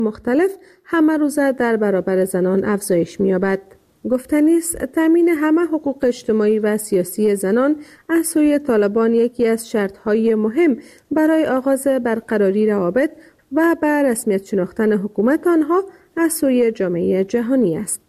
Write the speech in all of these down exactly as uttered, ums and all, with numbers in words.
مختلف همه روزه در برابر زنان افزایش می‌یابد. گفتنی است تامین همه حقوق اجتماعی و سیاسی زنان از سوی طالبان یکی از شرط‌های مهم برای آغاز برقراری روابط و به رسمیت شناختن حکومت آنها از سوی جامعه جهانی است.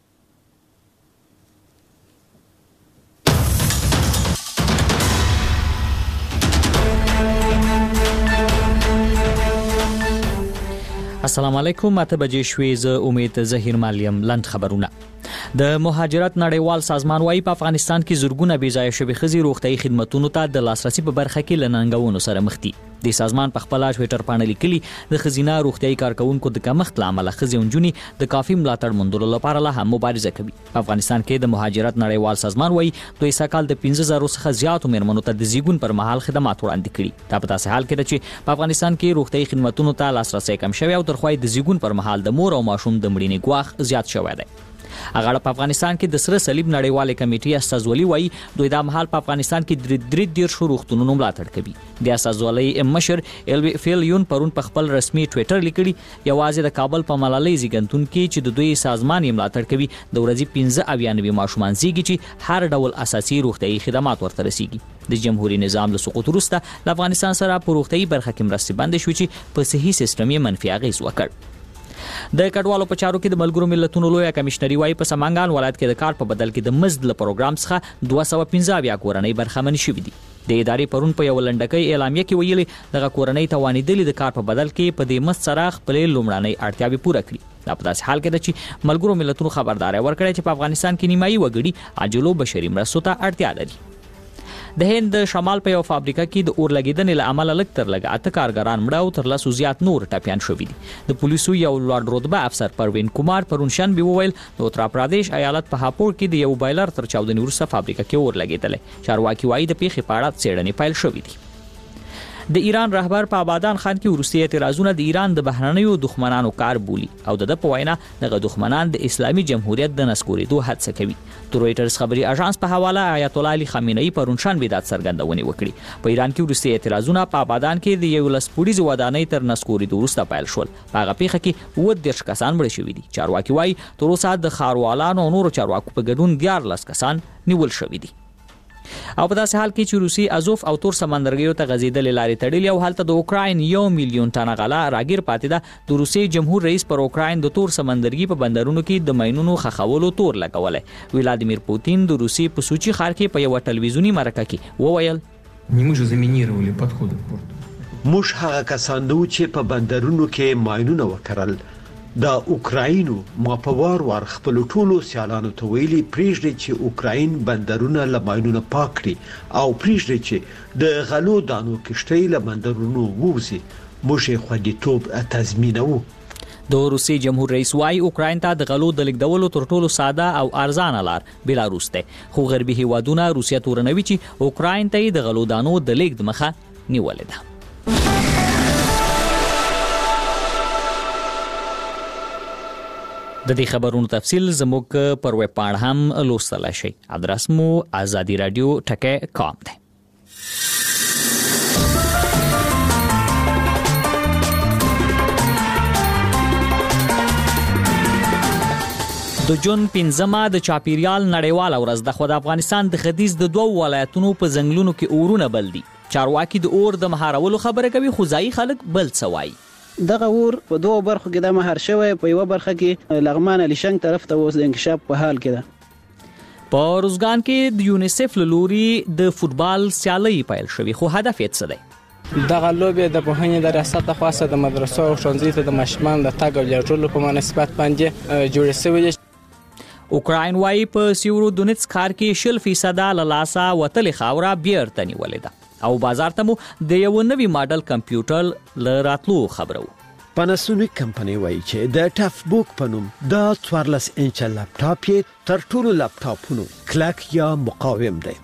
السلام علیکم. اته بجې شوې. زه امید زهیر مالیم. لند خبرونه. د مهاجرت نړیوال سازمان وايي په افغانستان کې زورګونه بې ځایه شوي ښځې روغتیايي خدمتونو ته د لاسرسي په برخه کې له ننګونو سره مخ دي. د سازمان په خپل ټویټر باندې لیکلي د ښځینه روغتیايي کارکونکو د کمښت له امله ښځې او نجونې د کافي ملاتړ موندلو لپاره لا هم مبارزه کوي. په افغانستان کې د مهاجرت نړیوال سازمان وايي دوی سکهال د پنځه زره څخه زیاتو میرمنو ته د زیږون پر مهال خدمات وړاندې کړي. دا په داسې حال کې ده چې په افغانستان کې روغتیايي خدمتونو ته لاسرسي کم شوی او تر خو د زیږون پر مهال د مور او ماشوم د مړینې ګواښ زیات شوی دی. هغه په افغانستان کې د سره صلیب نړیوال کمیټې استازولي وایي دوی د مهال په افغانستان کې درې درې ډیر شو روغتونونو ملاتړ کوي. د استازولي مشر الوی فیلیون پرون په خپل رسمي ټویټر لیکلي یوازې د کابل په ملالۍ زیږنتون کې چې د دوی سازمان یې ملاتړ کوي د ورځې پنځه اویا نوي ماشومان زیږي چې هر ډول اساسي روغتیايي خدمات ورته رسیږي. د جمهوریت نظام له سقوط وروسته د افغانستان سره په روغتیايي برخه کې مرستې بندې شوې چې په صحي سیستم یې منفي اغېز وکړ. د کډوالو په چارو کې د ملګرو ملتونو لویه کمشنري وايي په سمنګان ولایت کې د کار په بدل کې د مزد له پروګرام څخه دوه سوه پنځه اویا کورنۍ برخمن شوي دي. د ادارې پرون په یو لنډکۍ اعلامیه کې ویلي دغه کورنۍ توانېدلې د کار په بدل کې په دې مزد سره خپلې لومړنۍ اړتیاوې پوره کړي. دا په داسې حال کې ده چې ملګرو ملتونو خبرداری ورکړی چې په افغانستان کې نیمایي وګړي عاجلو بشري مرستو ته اړتیا لري. د هند شمال په یو فابریکه کې د اور لګیدنې له امله لږ تر لږه اته کارګران مړه او تر لسو زیات نور ټپیان شوي دي. د پولیسو یو لوړ رتبه افسر پروین کومار پرون شنبه وویل د اتر پردیش ایالت په هاپور کې د یو بایلر تر چاودنې وروسته فابریکه کې اور لګیدلی. چارواکي وایي د پیښې په اړه څېړنې پیل شوې دي. د ایران رهبر په آبادان خان کې وروستي اعتراضونه د ایران د بهرنیو دښمنانو کار بولي او د په وینا دغه دښمنان د اسلامي جمهوریت د نسکورېدو هڅه کوي. د رویټرز خبري اژانس په حواله آیت الله علي خامنه‌ای پرون شنبه دا څرګندونې وکړي. په ایران کې وروستي اعتراضونه په آبادان کې د یو لس پوړیزې ودانۍ تر نسکورېدو وروسته پیل شول. په هغه پیښه کې اووه دېرش کسان مړه شوي دي. چارواکي وایي تر اوسه د ښاروالانو او نورو چارواکو په ګډون دیارلس کسان نیول شوي دي. او په داسې حال کې چې روسي ازوف او تور سمندرګیو ته غځېدلې لارې تړلې او هلته د اوکراین یو میلیون ټنه غله راګیر پاتې ده. د روسي جمهور رئیس پر اوکراین د تور سمندرګي په بندرونو کې د ماینونو خښولو تور لګولی. ولادیمیر پوتین د روسي په سوچي ښار کې په یوه ټلویزیوني مرکه کې وویل موږ هغه کسان نه وو چې په بندرونو کې ماینونه وکرل. د اوکراینو ما په وار وار خپل ټولو سیالانو ته ویلي پریږدي چې اوکراین بندرونه له ماینونو پاک کړي او پریږدي چې د غلو دانو کشتۍ له بندرونو ووځي. موږ یې خوندیتوب تضمینوو. د روسي جمهور رئیس وايي اوکراین ته د غلو د لیږدولو تر ټولو ساده او ارزانه لار بیلاروس دی. خو غربي هیوادونه روسیه تورنوي چې اوکراین ته د غلو دانو د لیږد مخه نیولې ده. د دې خبرونو تفصیل زموږ پر ویب پاڼه هم لوستلی شئ. ادرس مو ازادي رادیو ټکی کام دی. د جون پنځمه د چاپیریال نړیواله ورځ ده، خو د افغانستان د ختیځ د دوو ولایتونو په ځنګلونو کې اورونه بل دي. چارواکي د اور د مهارولو خبره کوي خو ځایي خلک بل څه وایي. دغه اور په دوه برخو کې د مهار شوی، په یوه برخه کې لغمان علیشنګ طرف ته اوس د انکشاف په حال کې ده. په روزګان کې د یونیسف له لوري د فوتبال سیالۍ پیل شوې خو هدف یې څه دی؟ دغه لوبې د پوهنې د ریاست لخوا د مدرسو او ښوونځیو ته د ماشومانو د تګ او لېږدولو په مناسبت باندې جوړې شوې دي. اوکراین وايي په سیورو دونیتس ښار کې شل فیصده له لاسه وتلې خاوره بیرته نیولې ده او بازار ته مو د یو نوي ماډل کمپیوټر له راتلو خبره وو. پاناسونیک کمپنۍ وایي چې د ټف بوک په نوم د څوارلس انچه لپټاپ یې تر ټولو لپټاپونو کلک یا مقاوم دی.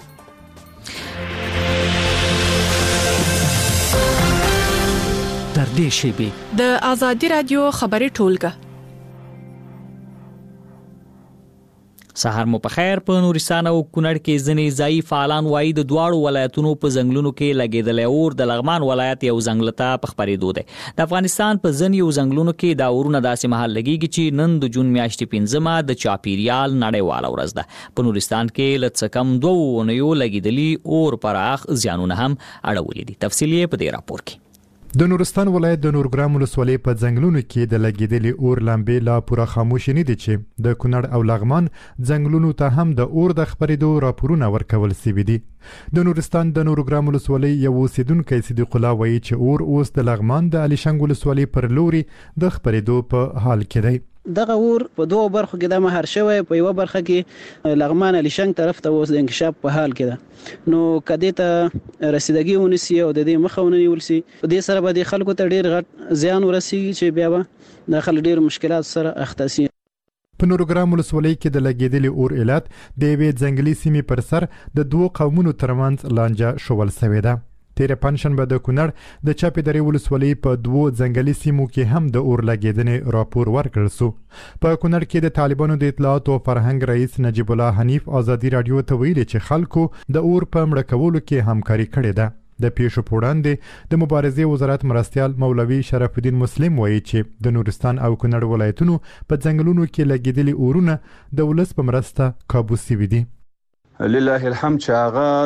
تر دې شیبې د آزادي رادیو خبري ټولګه. سحر مو په خیر. په نورستان او کونړ کې ځنې ځای فعالان وایي د دواړو ولایتونو په ځنګلونو کې لګېدلې اور د لغمان ولایت یو ځنګل ته په خپرېدو دی. د افغانستان په ځینو ځنګلونو کې دا اورونه داسې مهال لګېږي چې نن د جون میاشتې پنځمه د چاپیریال نړیواله ورځ ده. په نورستان کې له څه کم دوه اونیو لګېدلي اور پراخ زیانونه هم اړولي دي. تفصیل یې په دې راپور کې. د نورستان ولایت د نورګرام ولسوالۍ په ځنګلونو کې د لګېدلې اور لمبې لا پوره خاموش نه دي چې د کونړ او لغمان ځنګلونو ته هم د اور د خپرېدو راپورونه ورکول شوي دي. د نورستان د نورګرام ولسوالۍ یو اوسیدونکی صدیق الله وایي چې اور اوس د لغمان د علي شنګ ولسوالۍ پر لوري د خپرېدو په حال کې دی. دغه اور په دوه برخو کې د مهار شوی، په یو برخه کې لغمان علي شنګ طرف ته اوس د انکشاف په حال کې ده. نو کدی ته رسیدګي ونیسي او د دې مخه ونیول شي، په دې سره به د خلکو ته ډیر غټ زیان ورسیږي چې بیا به د خلکو ډیر مشکلات سره اخته شي. په نورګرام ولسوالۍ کې د لګېدلې اور علت د یوې ځنګلي سیمې پر سر د دوو قومونو ترمنځ لانجه شول شوې ده. تیر پنځشنبه د کونړ د چاپې درې ولسوالۍ په دوو ځنګلي سیمو کې هم د اور لګېدنې راپور ورکړل شو. په کونړ کې د طالبانو د اطلاعات او فرهنګ رئیس نجیب الله حنیف ازادي رادیو ته ویلي چې خلکو د اور په مړه کولو کې همکاري کړې ده. د پیښو په وړاندې د مبارزې وزارت مرستیال مولوي شرف الدین مسلم وایي چې د نورستان او کونړ ولایتونو په ځنګلونو کې لګېدلي اورونه د ولس په مرسته کابو شوي دي. لله الحمد چې هغه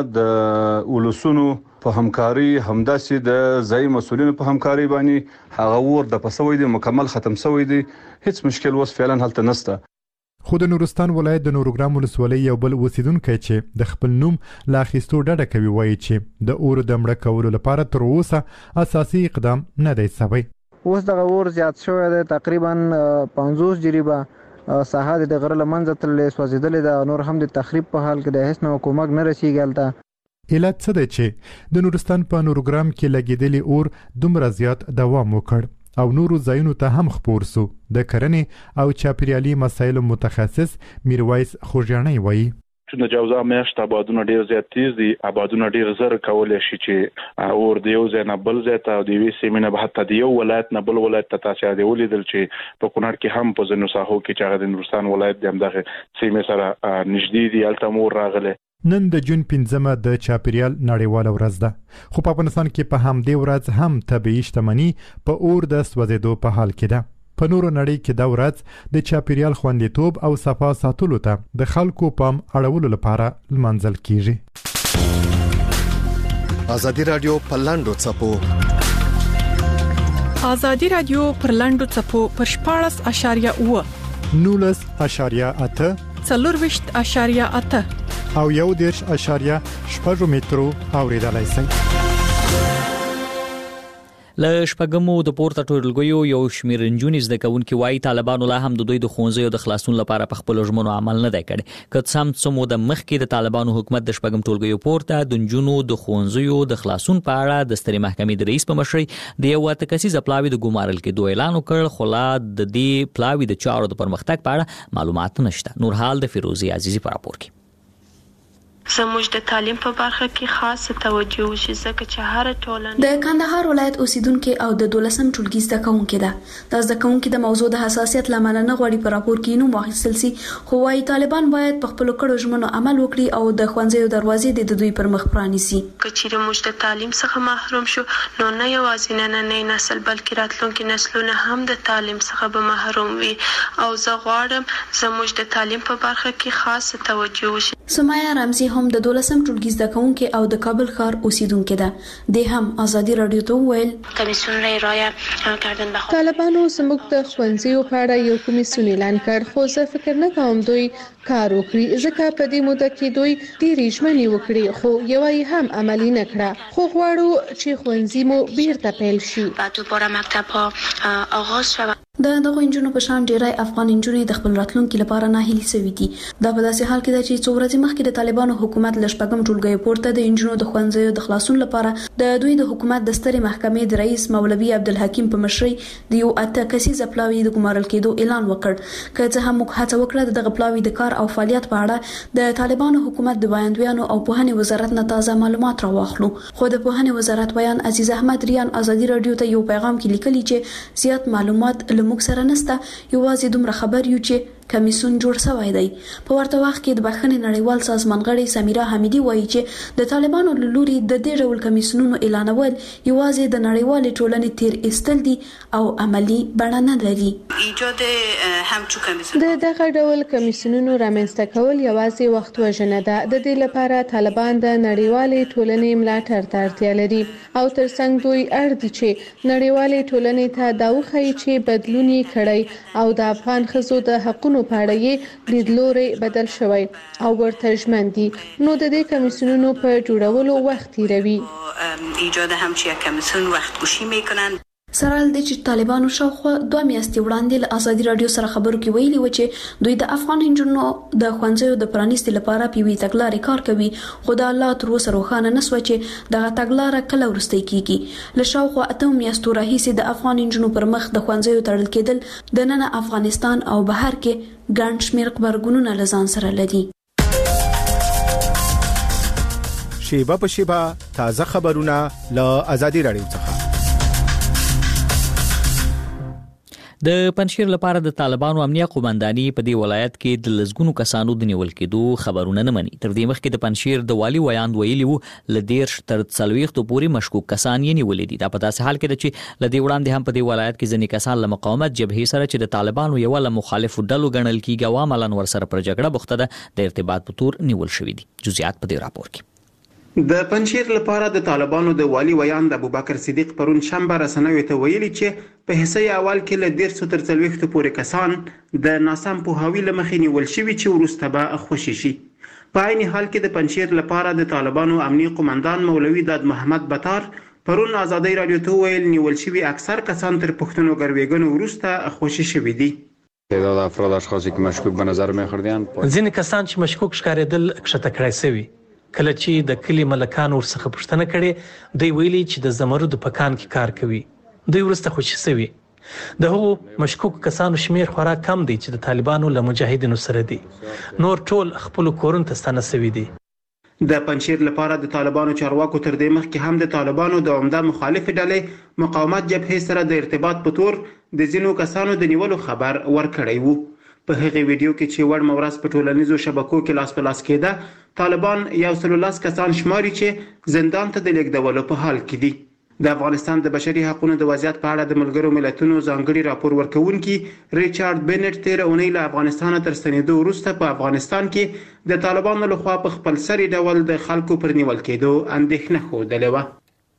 د ولسونو په همکاري همداسې د ځای مسؤلینو په همکاري باندې هغه ور د پسوي دي مکمل ختم شوی دی. هیڅ مشکل وس فعلا هلته نشته. خو د نورستان ولایت د نورګرام ولسوالۍ یو بل اوسیدونکی چې د خپل نوم لا اخیستو ډډه کوي وایي چې د اور د مړه کولو لپاره تر اوسه اساسي اقدام نه دی شوی. اوس دغه اور زیات شوی دی، تقریبا پنځوس جریبه ساحه د غره لمنځه تللې سوځېدلې ده. نور هم د تخریب په حال کې د هیڅ نوع کومک نه رسیږي هلته. علت څه دی چې د نورستان په نورګرام کې لګېدلې اور دومره زیات دوام وکړ او نورو ځایونو ته هم خپور سو؟ د کرنې او چاپیریالي مسایلو متخصص میرویس خوږیاڼی وایي چې د جوزا میاشت آبادونه ډیر زیات تیز دي، آبادونه ډیر زر کولای شي چې اور د یو ځای نه بل ځای ته او د یوې سیمې نه حتی د یو ولایت نه بل ولایت ته تاسو یې ولیدل چې په کونړ کې هم په ځینو ساحو کې چې هغه د نورستان ولایت د همدغه سیمې سره نږدې دي هلته مور راغله. نن د جون پنځمه د چاپیریال نړیواله ورځ ده، خو په افغانستان کې په همدې ورځ هم طبیعي شتمني په اور د سوځېدو په حال کې ده. په نورو نړۍ کې دا ورځ د چاپیریال خوندیتوب او صفا ساتلو ته د خلکو پام اړولو لپاره لمانځل کیږي. ازادي رادیو په لاندو څپو ازادي رادیو پر لاندو څپو پر شپاړس اشاریه اوه نولس اشاریه اته څلورویشت اشاریه اته او یو دېرش اشاریه شپږ مترو اوریدلای شئ. له شپږمو د پورته ټولګیو یو شمېر نجونې زده کوونکي وایي طالبانو لا هم د دوی د ښوونځیو د خلاصون لپاره په خپلو ژمنو عمل نه دی کړی. که څه هم څه موده مخکې د طالبانو حکومت د شپږم ټولګیو پورته د نجونو د ښوونځیو د خلاصون په اړه د سترې محکمې د رئیس په مشرۍ د یو اته کسیزه پلاوي د ګمارل کېدو اعلان وکړ، خو لا د دې پلاوي د چارو د پرمختګ په اړه معلومات نشته. نورحال د فیروزي عزیزي په راپور کې. زموږ د تعلیم په برخه کې خاصه توجه وشي ځکه چې هر ټولنه د کندهار ولایت اوسیدونکو او د دولسم ټولګي زده کوونکو ده. د زده کوونکو د موضوع د حساسیت لامل نه غوړي په راپور کې نو واخیستل سي، خو وايي طالبان باید په خپل کړو ژمنو عمل وکړي او د ښوونځیو دروازې د دوی پر مخ پرانیسي. کچېره موږ د تعلیم څخه محروم شو نو نه یوازې نننی نسل بلکې راتلونکي نسلونه هم د تعلیم څخه به محروم وي او زه غواړم زموږ د تعلیم په برخه کې خاصه توجه وشي. سمایا رمزي هم د دولسم ټولګي زده کوونکو او د کابل ښار اوسیدونکو ده. د هم ازادي رادیو ته ویل کمیسیون رایه کردن به طالبانو زموږ د ښوونځیو په اړه یو کمیسیون اعلان کړ، خو زه فکر نه کوم دوی کار وکړي ځکه په دې موده کې دوی ډېرې ژمنې وکړې خو یوه یې هم عملي نه کړه. خو غواړو چې ښوونځي مو بیرته پیل شي. دوباره مکتب ها آغاز شود. د دغه انجونو په شان ډیری افغان انجونې د خپل راتلونکي لپاره ناهیلي شوي دي. دا په داسې حال کې ده چې څو ورځې مخکې د طالبانو حکومت له شپږم ټولګي پورته د انجونو د ښوونځیو د خلاصون لپاره د دوی د حکومت د سترې محکمې د رئیس مولوي عبدالحکیم په مشرۍ د یو اته کسیزه پلاوي د ګمارل کېدو اعلان وکړ. که څه هم موږ هڅه وکړه د دغه پلاوي د کار او فعالیت په اړه د طالبانو حکومت د وړاندوینو او پوهنې وزارت نه تازه معلومات راواخلو، خو د پوهنې وزارت ویان عزیز احمد ریان ازادي رادیو ته یو پیغام کې لیکلي چې زیات معلومات له موږ سره نشته، یوازې دومره خبر یو چې کمیسیون جوړ شوی دی. په ورته وخت کې د بخښنې نړیوال سازمان غړي سمیرا حمیدي وایي چې د طالبانو له لوري د دې ډول کمیسیونونو اعلانول یوازې د نړیوالې ټولنې تیر ایستل دي او عملی بڼه نه لري. ایجاد همچو کمیسیون د دغه ډول کمیسیونونو رامنځته کول یوازې وخت وژنه ده. د دې لپاره طالبان د نړیوالې ټولنې ملاتړ ته اړتیا لري او ترڅنګ دوی اړ دي چې نړیوالې ټولنې ته دا وښيي چې بدلون یې کړی او د افغان ښځو د حقونو په اړه یې لیدلوری بدل شوی او ورته ژمن دي، نو د دې کمیسیونونو په جوړولو وخت تیروي. ایجاد همچین کمیسیون وقت گوشی میکنن. سره د چې طالبانو شاوخوا دوه میاشتې وړاندې له ازادي رادیو سره خبرو کې ویلي و چې دوی د افغان انجونو د ښوونځیو د پرانیستي لپاره په یوې تګلارې کار کوي، خو دا لا تر اوسه روښانه نه شوه چې دغه تګلاره کله وروستی کیږي. له شاوخوا اته میاشتو راهیسې د افغان انجونو پر مخ د ښوونځیو تړل کېدل د نن افغانستان او بهر کې ګڼ شمېر غبرګونونه له ځان سره لري. شیبه په شیبه تازه خبرونه له ازادي رادیو څخه. د پنځشیر لپاره د طالبانو امنیه قومنداني په دې ولایت کې د لزګونو کسانو د نیول کېدو خبرونه نه مني. تر دې مخکې د پنځشیر د والي ویاند ویلي وو ل دیرش تر څلوېښتو پورې مشکوک کسان یې نیولې دي. دا په داسې حال کې ده چې ل دې وړاندې هم په دې ولایت کې ځینې کسان له مقاومت جبهې سره چې د طالبانو یو له مخالفو ډلو ګڼل کېږي او عملاً ورسره پر جګړه بوخته ده د ارتباط په تور نیول شوي دي. جزئیات په دې راپور کې. د پنځشیر لپاره د طالبانو د والي ویاند ابوبکر صدیق پرون شنبه رسنیو ته ویلي چې په حصه اول کې له دیرش تر څلوېښتو پورې کسان د ناسم پوهاوي له مخې نیول شوي چې وروسته به خوشي شي. په عین حال کې د پنځشیر لپاره د طالبانو امنیه قومندان مولوي داد محمد بطار پرون ازادي رادیو ته ویل نیول شوي اکثر کسان تر پښتنو ګروېګنو وروسته خوشي شوي دي. تعداد افراد اشخاصی که مشکوک به نظر می‌خوردند ځینې کسان چې مشکوک ښکارېدل کښته کړای شوي. کله چې د کلی ملکان ورڅخه پوښتنه کړې دوی ویلي چې د زمرد په کان کې کار کوي. دوی وروسته خوشي شوي. د هغو مشکوک کسانو شمیر خورا کم دی چې د طالبانو له مجاهدینو سره دي. نور ټول خپل کورونو ته ستانه شوي دي. د پنځشیر لپاره د طالبانو چارواکو تر دې مخکې هم د طالبانو د عمده مخالف ډلې مقاومت جبهې سره د ارتباط په تور د ځینو کسانو د نیولو خبر ورکړی وو. په هغه ویډیو کې چې وړ مورس په ټولنیزو شبکو کې لاس په لاس کېده، طالبان یو سل لاس کسان شماري چې زندان ته د لیږدولو په حال کې دي. د افغانستان د بشري حقوقو د وضعیت په اړه د ملګرو ملتونو ځانګړي راپور ورکوونکي ریچارډ بینټ تیر اونۍ له افغانستان تر ستنېدو وروسته په افغانستان کې د طالبانو لخوا په خپل سري ډول د خلکو پر نیول کېدو اندېښنه ښودلې وه.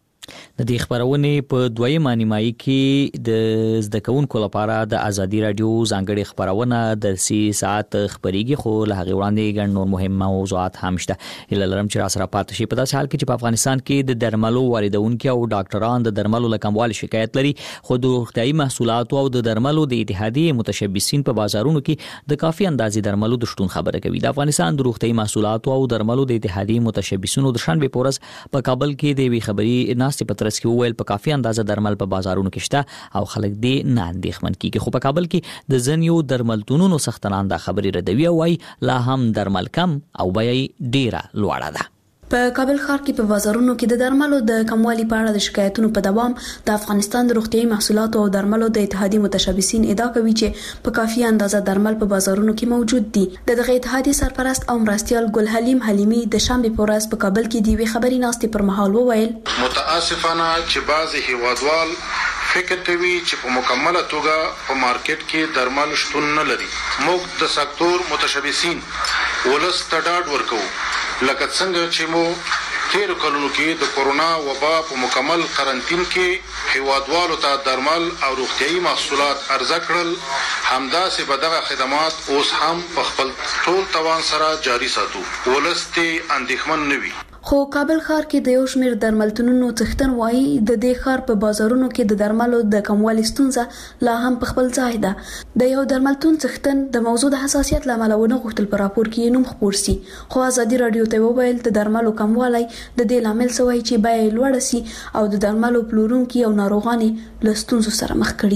د دې خبرونې په دویمه نیمایي کې د زده کوونکو لپاره د ازادي رادیو ځانګړې خبرونه د سی ساعت خبريږي، خو له هغې وړاندې ګڼ نور مهم موضوعات هم شته. هیله لرم چې راسره پاتې شئ. په داسې حال کې چې په افغانستان کې د درملو واردونکي او ډاکټران د درملو له کموالي شکایت لري، خو د روغتیايي محصولاتو او د درملو د اتحادیې متشبثین په بازارونو کې د کافي اندازې درملو د شتون خبره کوي. د افغانستان د روغتیايي محصولاتو او درملو د اتحادیې متشبثینو د شنبې په ورځ په کابل کې د یوې خبري ناستې په ترڅ کې وویل په کافي اندازه درمل په بازارونو کې شته او خلک دې نه اندېښمن کیږي. خو په کابل کې د ځینو درملتونونو سختنان دا خبرې ردوي او وايي لا هم درمل کم او بیه ډیره لوړه ده. په کابل ښار کې په بازارونو کې د درملو د کموالي په اړه د شکایتونو په دوام د افغانستان د روغتیايي محصولاتو او درملو د اتحادیې متشبثین ادعا کوي چې په کافي اندازه درمل په بازارونو کې موجود دي. د دغه اتحادیې سرپرست او مرستیال ګل حلیم حلیمی د شنبې په ورځ په کابل کې د یوې خبري ناستې پر مهال وویل متاسفانه چې بعضی هیوادوال فکر کوي چې په مکمله توګه په مارکیټ کې درمل شتون نه لري. موږ د سکتور متشبثین ولس ته ډاډ ورکوو لکه څنګه چې مو تیر کلونو کې د کورونا وبا په مکمل قرنطین کې هیوادوالو ته درمل او روغتیايي محصولات عرضه کړل، همداسې به دغه خدمات اوس هم په خپل ټول توان سره جاري ساتو. ولس ته اندېښمن نه وي. خو کابل ښار کې د یو شمېر درملتونونو څښتن وایي د دې ښار په بازارونو کې د درملو د کموالي ستونزه لا هم په خپل ځای ده. د یو درملتون څښتن د موضوع د حساسیت له امله ونه غوښتل په راپور کې نوم خپور سي، خو ازادي رادیو ته وویل د درملو کموالی د دې لامل شوی چې بیه لوړه سي او د درملو پلورونکي او ناروغان له ستونزو سره مخ کړي دي.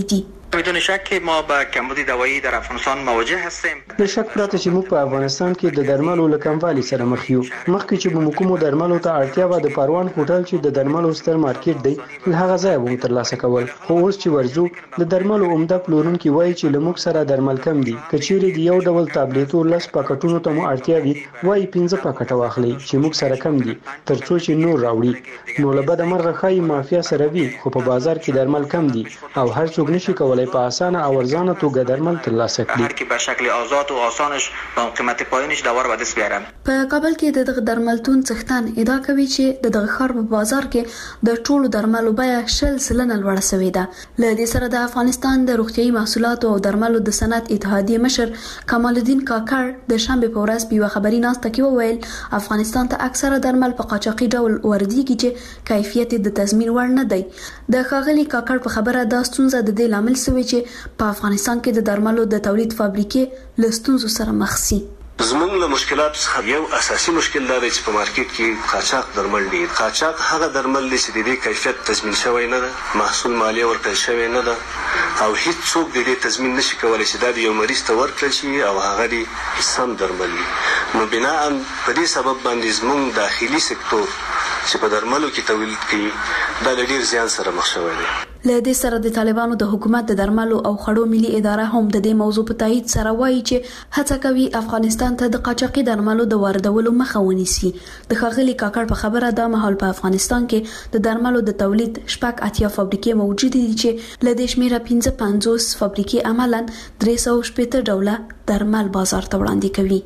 بدون شک ما با کمبود دوایی در افغانستان مواجه هستیم. نه شک پراته چې موږ په افغانستان کې د درملو له کموالي سره مخ یو. مخکې چې به کومو درملو ته اړتیا و د پروان هوټل چې د درملو ستر مارکیټ دی له هغه ځای به ترلاسه کول. خو اوس چې ورزو د درملو عمده پلورونکي وایي چې له موږ سره درمل کم دي. کچېرې د یو ډول تابلیټو لس پاکټونو ته مو اړتیا وي وایي پنځه پاکټه واخلي چې موږ سره کم دي ترڅو چې نور راوړي. نو له بده مرغه ښایي مافیا سره وي خو په بازار کې درمل کم دي او هر څوک نشي کولای په اسانه او ارزانه توګه درمل ترلاسه کړي. هر کی به شکل آزاد و آسانش با قیمت پایینش دوار به دست بیارن. په کابل کې د دغه درملتون څښتن ادعا کوي چې د دغه ښار په بازار کې د ټولو درملو بیه شل سلنه لوړه شوې ده. له دې سره د افغانستان د روغتیايي محصولاتو او درملو د صنعت اتحادیې مشر کمال الدین کاکړ د شنبه په ورځ په خبري ناسته کې وویل افغانستان ته اکثره درمل په قاچاقي ډول ورديږي چې کیفیت د تضمین وړ نه دی. د ښاغلي کاکړ په خبره دا ستونزه د دې لامل شوی چې په افغانستان کې د درملو د تولید فابریکې له ستونزو سره مخ سي. زمونږ له مشکلات څخه یو اساسي مشکل دا دی چې په مارکیټ کې قاچاق درمل دي. قاچاق هغه درمل دي چې د دې کیفیت تضمین شوی نه ده، محصول مالیه ورکړل شوی نه ده او هیڅ څوک د دې تضمین نشي کولای چې دا د یو مریض ته ورکړل شي او هغه دي سم درمل وي. نو بنا په دې سبب باندې زمونږ داخلي سکتور چې په درملو کې تولید کوي دا د ډیر زیان سره مخ شوی دی. له دې سره د طالبانو د حکومت د درملو او خړو ملي اداره هم د دې موضوع په تایید سره وایي چې هڅه کوي افغانستان ته د قاچاقي درملو د واردولو مخه ونیسي. د ښاغلي کاکړ په خبره دا مهال په افغانستان کې د درملو د تولید شپږ اتیا فابریکې موجود دي چې له دې شمیره پنځه پنځوس فابریکې عملاً درې سوه شپېته ډوله درمل بازار ته وړاندې کوي.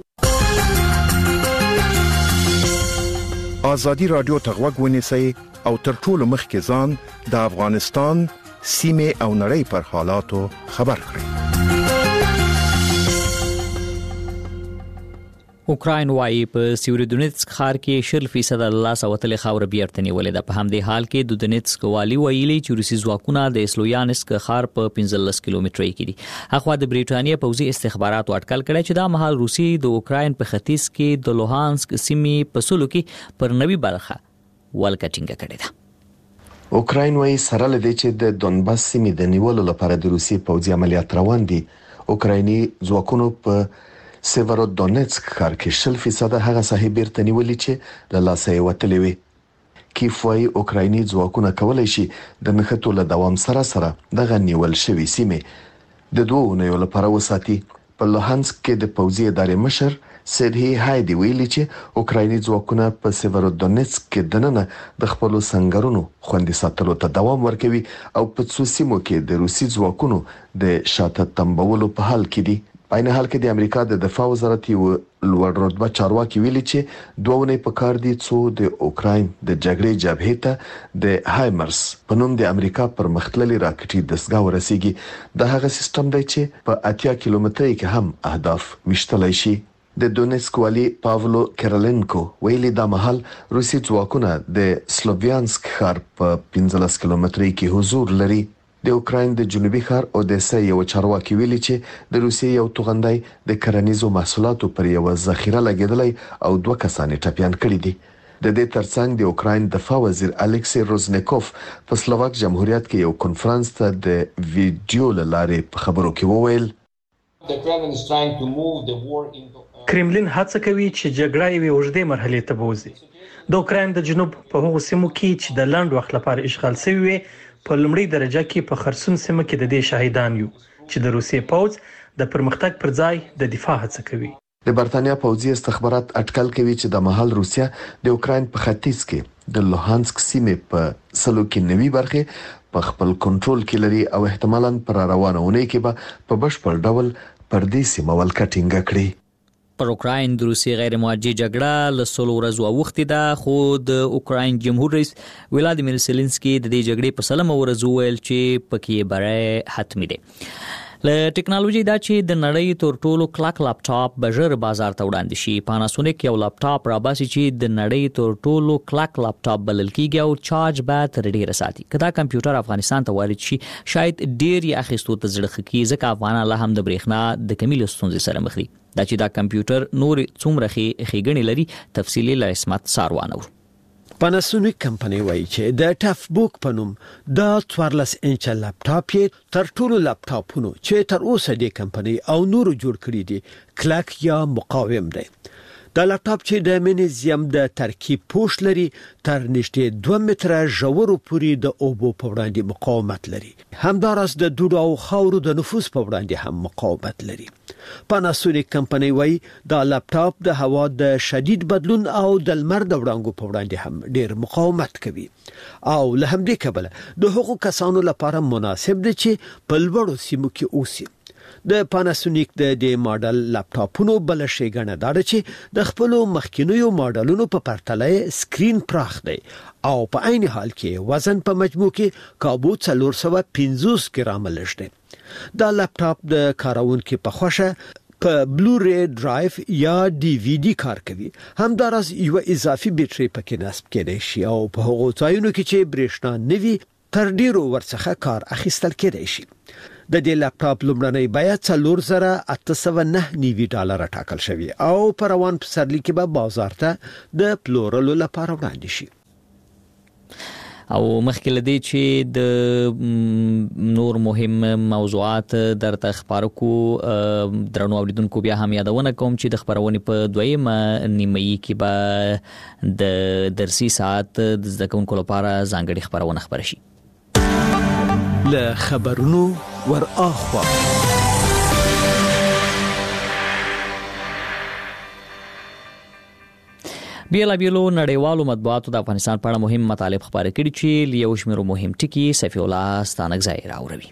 ازادي رادیو ته غوږ ونیسئ او تر ټولو مخکې ځان د افغانستان سیمه او نړۍ پر حالاتو خبر کړئ. اوکراین وايي په سیورودونیتسک ښار کې شل فیصد لاس وتلې خاور بیرته نیولې ده. په همدې حال کې د دونیتسک والي ویلي چې روسي ځواکونه د سلویانسک ښار په پنځلس کیلومتري کې دي. اخوا د بریټانیا پوځي استخباراتو اټکل کړی چې دا مهال روسي د اوکراین په ختیځ کې د لوهانسک سیمې په سلو کې پر نوي برخه ولکټینګ کړی ده. اوکراین وايي سره لدی چې د دونباس سیمې د نیولو لپاره د روسي پوځي عملیات روان دي. اوکرایني ځواکونو په سیورودونیتسک ښار کې شل فیصد هغه ساحې بیرته نیولې چې له لاسه یې وتلې وي. کیف وايي اوکرایني ځواکونه کولای شي د نښتو له دوام سره سره دغه نیول شوې سیمې د دوه اونیو لپاره وساتي. په لوهانسک کې د پوځي ادارې مشر سیدهی هایدي ویلي چې اوکرایني ځواکونه په سیورودونیتسک کې دننه د خپل سنگرونو خوندي ساتلو ته دوام ورکوي او په څو سیمو کې د روسي ځواکونو د شاته تمبولو په حال کې دي. په عین حال کې د امریکا د دفاع وزارت یو لوړ رتبه چارواکي ویلي چې دوه ونې په کار دي څو د اوکراین د جګړې جبهې ته د هایمرس په نوم د امریکا پر مختللي راکټي دستګاه ورسیږي. د هغه سیستم دی چې په اتیا کیلومتري کې هم اهداف وشتلای شي. د دونیتسک والی پاولو کیرلنکو ویلي دا مهال روسي ځواکونه د سلوویانسک ښار په پنځلس کیلومتري کې حضور لري. د اوکراین د جنوبي ښار اودیسا یو چارواکي ویلي چې د روسیې یو توغندای د کرنیزو محصولاتو پر یو ذخیره لګیدلی او دوه کسان ټپیان کړي دي. د دې ترڅنګ د اوکراین دفاع وزیر الکسی روزنیکوف په سلوواک جمهوریت کې یو کنفرانس ته د ویډیو له لارې په خبرو کې وویل کرملین هڅه کوي چې جګړه یوې اوږدې مرحلې ته بوځي. د اوکراین د جنوب په هغو سیمو کې چې د لنډ وخت لپاره اشغال شوی وي په لومړۍ درجه کې په خرسون سیمه کې د دې شاهدان یو چې د روسیې پوځ د پرمختګ پر ځای د دفاع هڅه کوي. د برتانیا پوځي استخبارات اټکل کوي چې د مهال روسیا د اوکراین په ختیځ کې د لوهانسک سیمې په سلو کې نوي برخه په خپل کنټرول کې لري او احتمالاً پر روانونه کې به په بشپړ ډول پر دې سیمه ولکټینګ کړي. پر اوکراین د روسي غیر موجه جګړه له سلو ورځو اوختې ده، خو د اوکراین جمهور رئیس ولادیمیر زيلنسکي د دې جګړې په سلمه ورځ ویل چې پکې بره حتمی دي. له ټکنالوژي دا چې د نړۍ تر ټولو کلک لپټاپ بجر بازار ته وړاندې شي. پاناسونیک یو لپټاپ را باسي چې د نړۍ تر ټولو کلک لپټاپ بلل کیږي او چارج به تر ډیره ساتي. کدا کمپیوټر افغانستان ته وارد شي شاید ډیر یې اخیستو ته زړه خکې ځکه افغانان له هم د برېښنا د کمیل ستونزې سره مخ دي. دا چې دا کمپیوټر نور څومره ښې ښېګڼې لري تفصیلي له اسمت ساروانو. پاناسونیک کمپنۍ وایي چې د ټف بوک په نوم د څوارلس انچه لپټاپ یې تر ټولو لپټاپونو چې تر اوسه د کمپنۍ او نورو جوړ کړي دي کلک یا مقاوم دی. دا لپټاپ چې د مګنیزیم د ترکیب پوښ لري تر نږدې دوه متره ژورو پورې د اوبو په وړاندې مقاومت لري. همداراز د دوړو او خاورو د نفوذ په وړاندې هم مقاومت لري. پاناسونیک کمپنۍ وایي دا لپټاپ د هوا د شدید بدلون او د لمر د وړانګو په وړاندې هم ډیر مقاومت کوي او له همدې کبله د هغو کسانو لپاره مناسب دی چې په لوړو سیمو کې اوسي. د پاناسونیک د دې ماډل لپټاپونو بل شي ګڼه دا چې د خپل مخکینیو ماډلونو په پرتله سکرین پراخ دی او په عین حال کې وزن په مجموع کې کابو څلور سوه پنځوس ګرام لږ دی. دا لپټاپ د کارونکو په خوښه په بلو ری ډرایو یا ډي وی ډي کار کوي. همداراز یو اضافي بیټري پکې نصب کېدای شي او په هغو ځایونو کې چې برېښنا نه وي تر ډیرو ورڅخه کار اخیستل کېدای شي. د دې لپټاپ لومړنۍ بیه څلور زره اته سوه نه نوي ډالر ټاکل شوی او په روان پسرلي کې به بازار ته د پلورلو لپاره وړاندې شي. او مخکې لدی چې د نور مهم موضوعات درته خبرو کو درنو اوریدونکو بیا هم یادونه کوم چې د خبرونې په دویمه نیمایي کې به د درسي ساعت د زده کوونکو لپاره ځانګړي خبرونه خبر شي. له خبرونو ور اخوا بیلا بیلو نړیوالو مطبوعاتو د افغانستان په اړه مهم مطالب خبرې کړي چې لیو شمیرو مهم ټکي صفی الله ستانکزی راوړي.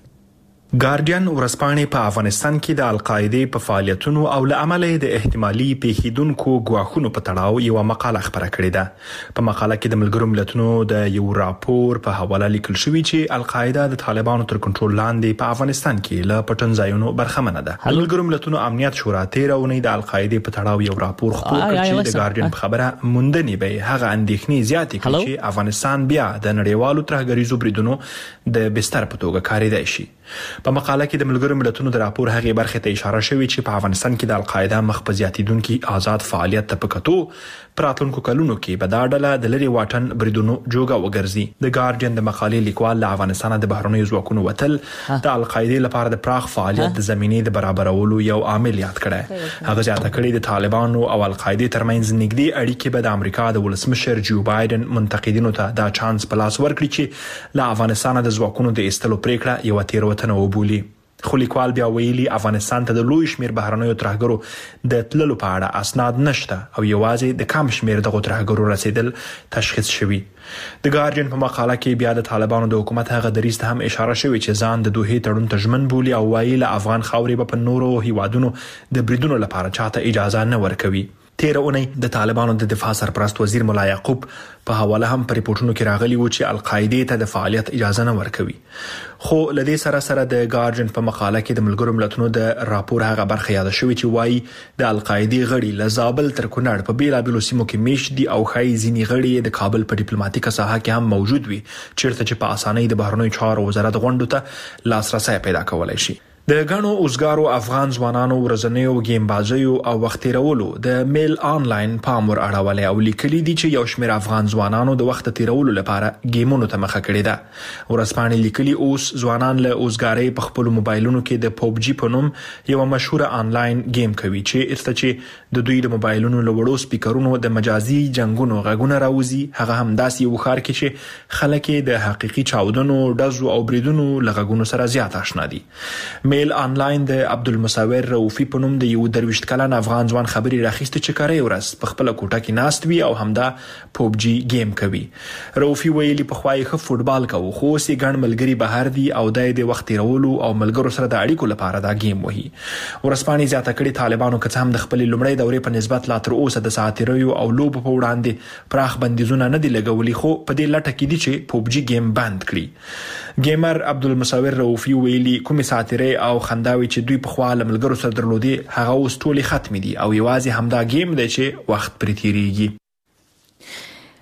ګارډین ورځپاڼې په افغانستان کې د القاعده په فعالیتونو او لامل د احتمالي پیښیدونکو غواخونو په تړاو یو مقاله خبره کړې ده. په مقاله کې د ملګرو ملتونو د یو راپور په حواله لیکل شوی چې القاعده د طالبانو تر کنټرول لاندې په افغانستان کې له پټنځایونو برخمنه ده. ملګرو ملتونو امنیت شورا تیر اونۍ د القاعده په تړاو یو راپور خپور کړ چې د ګارډین په خبره موندنې به هغه اندېښنې زیاتې کړي چې افغانستان بیا د نړیوالو ترهګریزو بریدونو د بستر په توګه کاریدای شي. په مقاله کې د ملګرو ملتونو د راپور هغه برخه ته اشاره شوې چې په افغانستان کې د القاعده مخ په زیاتیدونکو آزاد فعالیت ته پکتو پراتلونکو کلونو کې به دا ډله د لری واټن بریدونو جوګه وګرځي. د ګارډین د مقالې لیکوال له افغانستان د بهرنیو ځواکونو وتل د القاعده لپاره د پراخ فعالیت د زمینې د برابرولو یو عامل یاد کړی. هغه ځاته کړی د طالبانو او القاعده ترمنځ نږدې اړیکې به د امریکا د ولسمشر جو بایدن منتقدینو ته دا چانس په لاس ورکړي چې له افغانستان د ځواکونو د ایستلو پریکړه یو تیروتنه وبولي. خو لیکوال بیا ویلي افغانستان ته د لوی شمیر بهرنیو ترهګرو د تللو په اړه اسناد نشته او یوازې د کم شمیر دغه ترهګرو رسیدل تشخیص شوی. د ګارډین په مقاله کې بیا د طالبانو د حکومت هغه دریځ ته هم اشاره شوی چې ځان د دوه تړون ته ژمن بولي او وایي له افغان خاورې په نورو هیوادونو د بریدونو لپاره چاته اجازه نه ورکوي. تیر اونۍ د طالبانو د دفاع سرپرست وزیر مولا یعقوب په حواله هم پر ریپورتونو کې راغلی و چې القاعده ته د فعالیت اجازه نه ورکوي. خو لدې سره سره د ګارډین په مقاله کې د ملګرو ملتونو د راپور هغه برخه یاد شوی چې وایي د القاعده غړي له زابل تر کونړ په بیلابیلو سیمو کې میشت دي او خای ځینی غړي د کابل په ډیپلوماټیکه ساحه کې هم موجود وي چیرته چې په اسانۍ د بهرنیو چارو وزارت غونډو ته لاسرسي پیدا کولای شي. د غنو اوسګارو افغان ځوانانو ورځنیو گیم بازیو او وخت تیرولو د میل آنلاین پامور اړولې او لیکلي دي چې یو شمېر افغان ځوانانو د وخت تیرولو لپاره گیمونو ته مخه کړې ده. ورځپاڼې لیکلي اوس ځوانان له اوسګارۍ په خپل موبایلونو کې د پوبجي په نوم یو مشهور آنلاین گیم کوي چې ارته چې د دوی د موبایلونو له وړو سپیکرونو د مجازي جنگونو غږونه راوځي هغه هم داسې یو خار کې چې خلک د حقيقي چاودنو ډزو او بریدونو لغږونو سره زیات آشنا دي. میل آنلاین د عبدالمصور رؤفی په نوم د یو درویشت کلن افغان ځوان خبري راخیسته چې کاري ورځ په خپل کوټه کې ناست وي او همدا پوبجي گیم کوي. رؤفی ویلي په خوای خو فوتبال کوي خو سي ګڼ ملګری بهر دي او د وخت تیرولو او ملګرو سره د اړیکو لپاره دا گیم وهي. ورسپانې زیاته کړي طالبانو که هم د خپل لومړی دورې په نسبت لا تر اوسه د ساتیریو او لوب په وړاندې پراخ بندیزونه نه دي لګولي خو په دې لټه کې دي چې پوبجي گیم بند کړي. گیمر عبدالمصور رؤفی ویلي کومې ساتیری او خنداوي چې دوی په خوا لملګرو سره درلودي هغه اوس ټولې ختم دي او یوازې همدا گیم دی چې وخت پرې تیریږي.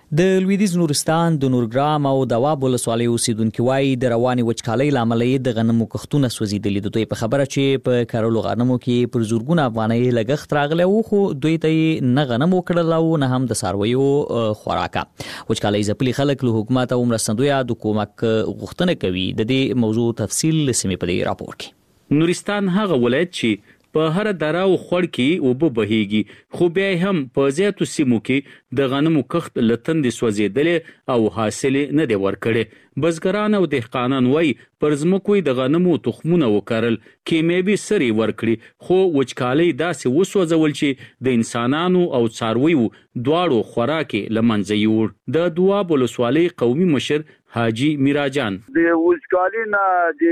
د لویدیځ نورستان د نورګرام او دواب ولسوالۍ اوسیدونکو وایي د رواني وچکالۍ لامل یې د غنمو کښتونه سوځېدلي دي. دوی په خبره چې په کرلو غنمو کې پر زورګونه افغانۍ لګښت راغلی و، خو دوی ته نه غنم وکړل او نه هم د څارویو خوراکه. وچکالۍ ځپلي خلک له حکومت او مرستندویه د کومک غوښتنه کوي. د دې موضوع تفصیل سیمې په دې راپور کې. نورستان هغه ولایت چې په هر دره او خړ کې اوبه بهيږي، خو بیا هم په زیاتو سیمو کې د غنمو کښت لتندې سوځېدلې او حاصل نه دی ورکړی. بزګران او دهقانان وایي پر ځمکو د غنمو تخمونه وکرل، کیمیاوي سرې ورکړي، خو وچکالۍ داسې وسوځول چې د انسانانو او څارویو دواړو خوراکي له منځه یوړ. د دواب ولسوالۍ قومي مشر حاجی میراجان: د وچکالۍ نه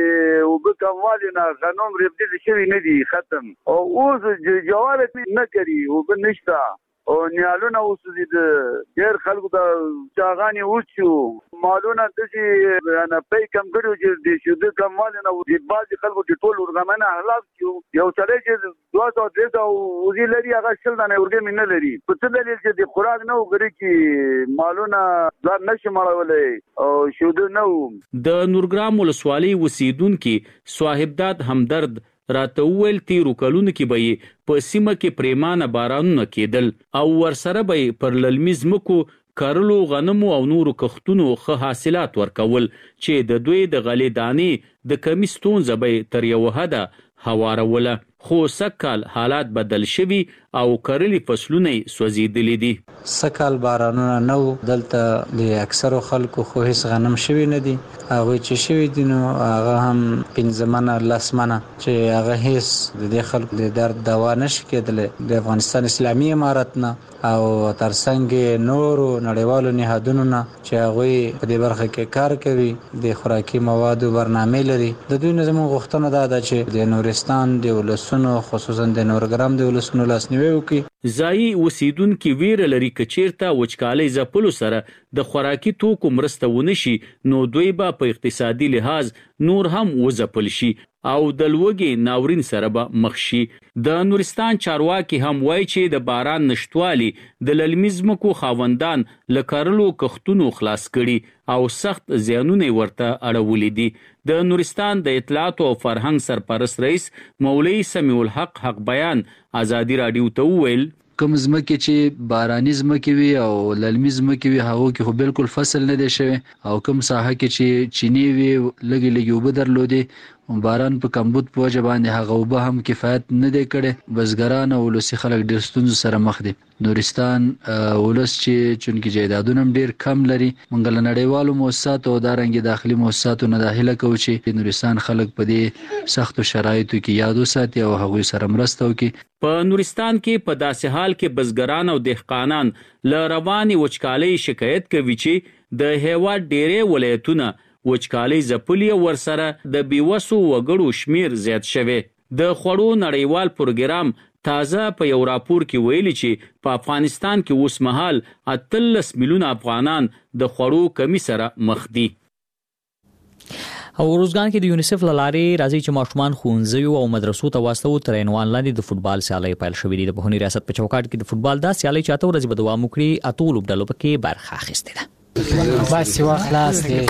د اوبه کموالي نه غنم ربدل شوی نه دي ختم، او اوس جواب نه کوي، اوبه نشته او نیالونه وسوځي. د ډېر خلکو د چاغاني وچو مالونه د چې نه پي کم کړو چې د شوده کموالي نه د بعض خلکو د ټول ورغمنه هلاک شو. یو سړی چې دوه سوه درې سوه وزي لري هغه شل دانې ورګې نه لري، په څه دلیل چې د خوراک نه وګړي چې مالونه ځان نشي مړولای او شوده نه و. د نورګرام ولسوالۍ اوسیدونکي صاحبداد همدرد راته وویل تیرو کلونو کې به په سیمه کې پریمانه بارانونه کېدل او ورسره به پر للمي ځمکو کرلو غنمو او نورو کښتونو ښه حاصلات ورکول چې د دوی د غلې دانې د کمی ستونزه به تر یوه حده هواروله. خو سږکال حالات بدل شوي او کرلي فصلونه سوځېدلي دي. سږکال بارانونه نه و، دلته د اکثرو خلکو خو هیڅ غنم شوي نه دي. هغوی چې شوي دي نو هغه هم پنځه منه لس منه چې هغه هیڅ د دې خلکو د درد دوا نشي کېدلی. د افغانستان اسلامي امارت نه او ترڅنګ نورو نړیوالو نهادونو نه چې هغوی په دې برخه کې کار کوي، د خوراکي موادو برنامې لري. د دوی نه زموږ غوښتنه دا ده چې د نورستان د ولسونو خصوصا د نورګرام د ولسونو لاسنیوی وکړي. ځایي اوسیدونکي ویره لري که چیرته وچکالۍ ځپلو سره د خوراکي توکو مرسته ونه شي نو دوی به په اقتصادي لحاظ نور هم وځپل شي او د لوږې ناورین سره به مخ شي. د نورستان چارواکي هم وایي چې د باران نشتوالي د للمي ځمکو خاوندان له کرلو کښتونو خلاص کړي او سخت زیانونه ورته اړولي دي. د نورستان د اطلاعات او فرهنګ سرپرست رئیس مولوي سمیع الحق حق بیان آزادي رادیو ته وویل: کوم ځمکې چې باراني ځمکې وي او للمي ځمکې وي هغو کې خو بالکل فصل نه دی شوی، او کوم ساحه کې چې چینې وي لږې لږې اوبه درلودې، باران په کمبود په وجه باندې هغه اوبه هم کفایت نه دی کړی. بزګران او ولسي خلک ډېر ستونزو سره مخ دي. نورستان ولس چې چونکې جایدادونه هم ډېر کم لري، موږ له نړیوالو مؤسساتو او دارنګې داخلي مؤسساتو نه دا هیله کوو چې نورستان خلک په دې سختو شرایطو کې یاد وساتي او هغوی سره مرسته وکړي. په نورستان کې په داسې حال کې بزګران او دهقانان له رواني وچکالۍ شکایت کوي چې د هیواد ډېرې ولایتونه وچکالۍ ځپلي او ورسره د بیوسو وګړو شمیر زیات شوی. د خوړو نړیوال پروګرام تازه په یو راپور کې ویلي چې په افغانستان کې اوس مهال اتلس میلیونه افغانان د خوړو کمی سره مخ دي. او روزګان کې د یونیسف له لارې راځي چې ماشومان ښوونځیو او مدرسو ته واستوي تر عنوان لاندې د فوتبال سیالۍ پیل شوې دي. د پوهنې ریاست په چوکاټ کې د فوتبال دا سیالۍ چې اته ورځې به دوام وکړي، اته لوبډلو پکې برخه اخیستې ده. بس وخت خلاص دی.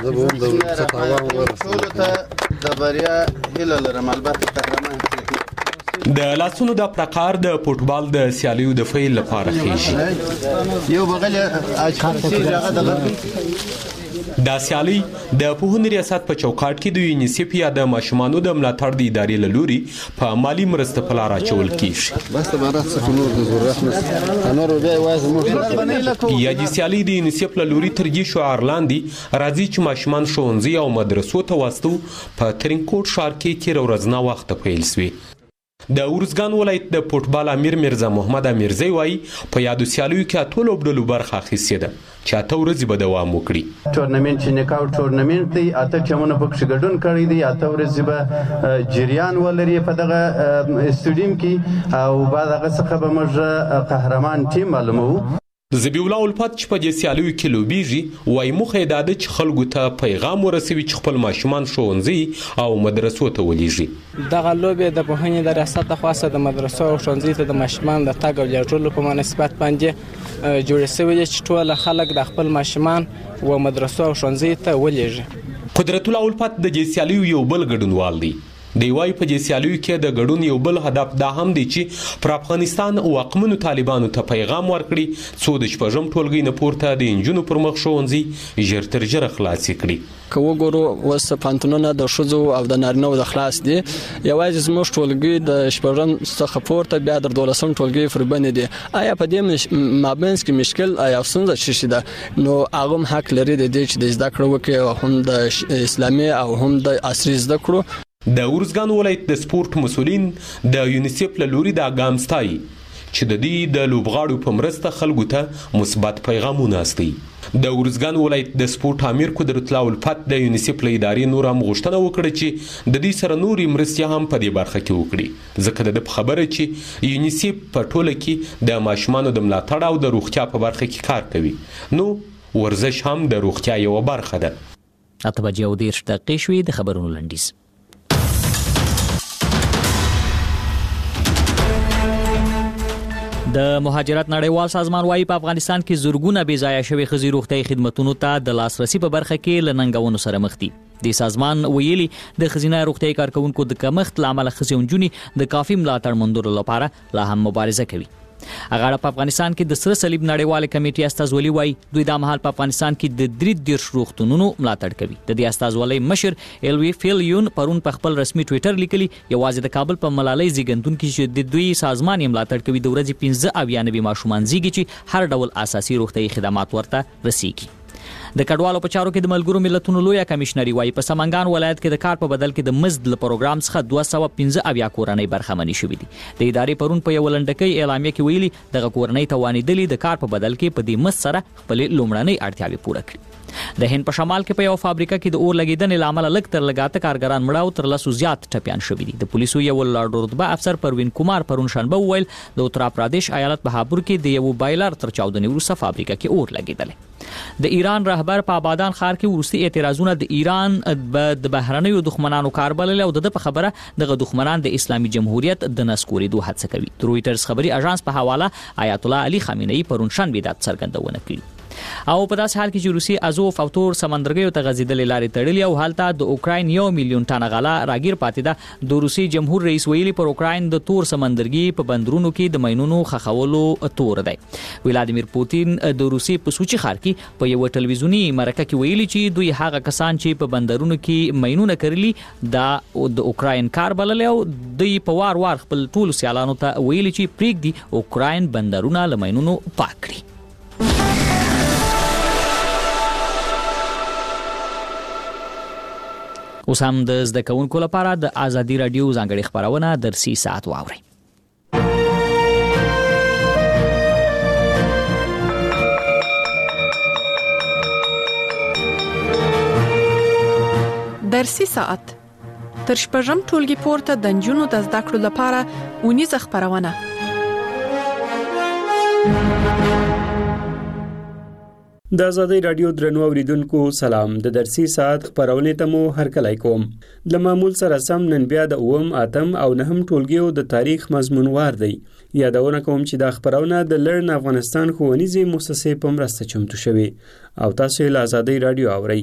د بریا هیله لرم، البته قهرمان د لاسونو د پرکار د فوتبال د سیالیو د فعال لپاره خېږي. یو بغل اچھا هغه د دا سیالي د پوهنې ریاست په چوکاټ کې د یونیسف یا د ماشومانو د ملاتړ د ادارې له لوري په مالی مرسته په لار اچول کیږي. بس به راځي نور د ضرورت نه نور بیا وایي موږ یا د سیالي د یونیسف له لوري ترجیح شعار لاندې راځي چې ماشومان ښوونځي او مدرسو ته واستو په ترینکوټ ښار کې تیر ورځ نه وخت پیل شوی. د ورزګان ولایت د فوتبال امیر مرزا محمد امیرزی وایي په یادو سیالیو کې ټول لوبډلو برخه اخیستې ده چې اته ورځې به دوام وکړي. ټورنمنت چې نکاو ټورنمنت دی، اته ټیمونه پکې ګډون کړی دی، اته ورځې به جریان ولري په دغه استادیم کې او بعد هغه څخه به موږ قهرمان ټیم معلومو. ذبیح الله الفت چې په دې سیالیو کې لوبیږي وایي موخه یې دا ده چې خلکو ته پیغام ورسوي چې خپل ماشومان ښوونځي او مدرسو ته ولېږي. دغه لوبې د پوهنې د ریاست لخوا د مدرسو او ښوونځیو ته د ماشومانو د تګ او لېږدولو په مناسبت باندې جوړې شوې دي چې ټول خلک د خپل ماشومان و مدرسو او ښوونځیو ته ولېږي. قدرت الله الفت د دې سیالیو یو بل ګډونوال دی. دی وايي په دې سیالیو کې د ګډون یو بل هدف دا هم دی چې پر افغانستان واکمنو طالبانو ته پیغام ورکړي څو د شپږم ټولګي نه پورته د انجونو پر مخ ښوونځي ژر تر ژره خلاص کړي. که وګورو اوس پانتونونه د ښځو او د نارینهو د خلاص دي، یوازې زموږ ټولګي د شپږم څخه پورته بیا د دولسم ټولګي فربنې دي. آیا په دې مابینځ کې مشکل آیا ستونزه شي ده؟ نو هغه هم حق لري د دې چې د زده کړو وکړي، هم د اسلامي او هم د عصري زده کړو. د ارزګان ولایت د سپورت مسولین د یونیسف له لوري دا ګام ستایي چې د دې د لوبغاړو په مرسته خلکو ته مثبت پیغامونه استي. د ارزګان ولایت د سپورت امیر قدرت الله الفت د یونیسف له ادارې نور هم غوښتنه وکړه چې د دې سره نورې مرستې هم په دې برخه کې وکړي، ځکه د خبره چې یونیسف په ټوله کې د ماشومانو د ملاتړ او د روغتیا په برخه کې کار کوي، نو ورزش هم د روغتیا یو برخه ده. اته بجې او دېرش دقیقې شوې. د خبرونو لنډیز. د مهاجرت نړیوال سازمان وايي په افغانستان کې زورګونه بې ځایه شوي ښځې روغتیايي خدماتو ته د لاسرسي په برخه کې له ننګونو سره مخ دي. د سازمان ویلي د ښځینه روغتیايي کارکونکو د کمښت له امله ښځې او نجونې د کافي ملاتړ موندلو لپاره لا هم مبارزه کوي. هغه په افغانستان کې د سره صلیب نړیوال کمیټې استازولي وايي دوی د مهال په افغانستان کې د درې دیرش روغتونونو ملاتړ کوي. د دې استازولي مشر الوی فیلیون پرون په خپل رسمي ټوئیټر لیکلي یوازې د کابل په ملالۍ زیږنتون کې چې د دوی سازمان یې ملاتړ کوي د ورځې پنځه اویا نوي ماشومان زیږي چې هر ډول اساسي روغتیايي خدمات ورته رسیږي. د کډوالو په چارو کې د ملګرو ملتونو لویه کمشنري وايي په سمنګان ولایت کې د کار په بدل کې د مزد له پروګرام څخه دوه سوه پنځه اویا کورنۍ برخمنې شوې دي. د ادارې پرون په یو لنډکۍ اعلامیه کې ویلي دغه کورنۍ توانېدلې د کار په بدل کې په دې مزد سره خپلې لومړنۍ اړتیاوې پوره کړي. د هند په شمال کې په یو فابریکه کې د اور لګیدنې له امله لږ تر لږه کارګران مړه او تر لسو زیات ټپیان شوي دي. د پولیسو یو لوړ رتبه افسر پروین کومار پرون شنبه وویل د اتر پردیش ایالت بهاپور کې د یو بایلر تر چاودنې وروسته فابریکه کې اور لګیدل. د ایران رهبر په آبادان ښار کې وروستي اعتراضونه د ایران د بهرنیو دښمنانو کار بلل او د په خبره دغه دښمنان د اسلامي جمهوریت د نسکورېدو هڅه کوي. د رویټرز خبري اژانس په حواله آیت الله علي خامنه‌ای پرون شنبه د څرګندونه کړې. او په داسې حال کې چې روسي ازوف او تور سمندرګیو ته غځېدلې لارې تړلې او هلته د اوکراین یو میلیون ټنه غله راګیر پاتې ده. د روسي جمهور رئیس ویلي پر اوکراین د تور سمندرګي په بندرونو کې د ماینونو خښولو تور دی. ولادیمیر پوتین د روسي په سوچي ښار کې په یو ټلویزیوني مرکه کې ویلي چې دوی هغه کسان چې په بندرونو کې ماینونه کړلي دا د اوکراین کار بلل او دوی په وار وار خپل ټول سیالانو ته ویلي چې پریږدي اوکراین بندرونه له ماینونو پاک کړي. اوس هم د زده کوونکو لپاره د ازادي رادیو ځانګړې خبرونه درسي ساعت واورئ. درسي ساعت تر شپږم ټولګي پورته د نجونو د زده کړو لپاره اونیزه خبرونه. د ازادي رادیو درنو اوریدونکو سلام. د درسي ساعت خبرونه ته مو هرکلی کوم. د معمول سره سم نن بیا د اوم اتم او نهم ټولګیو د تاریخ مضمون وار دی. یادونه کوم چې د خبرونه د لرن افغانستان ښوونیزې مؤسسې په مرسته چمتو شوی او تاسو یې له ازادي رادیو اورئ.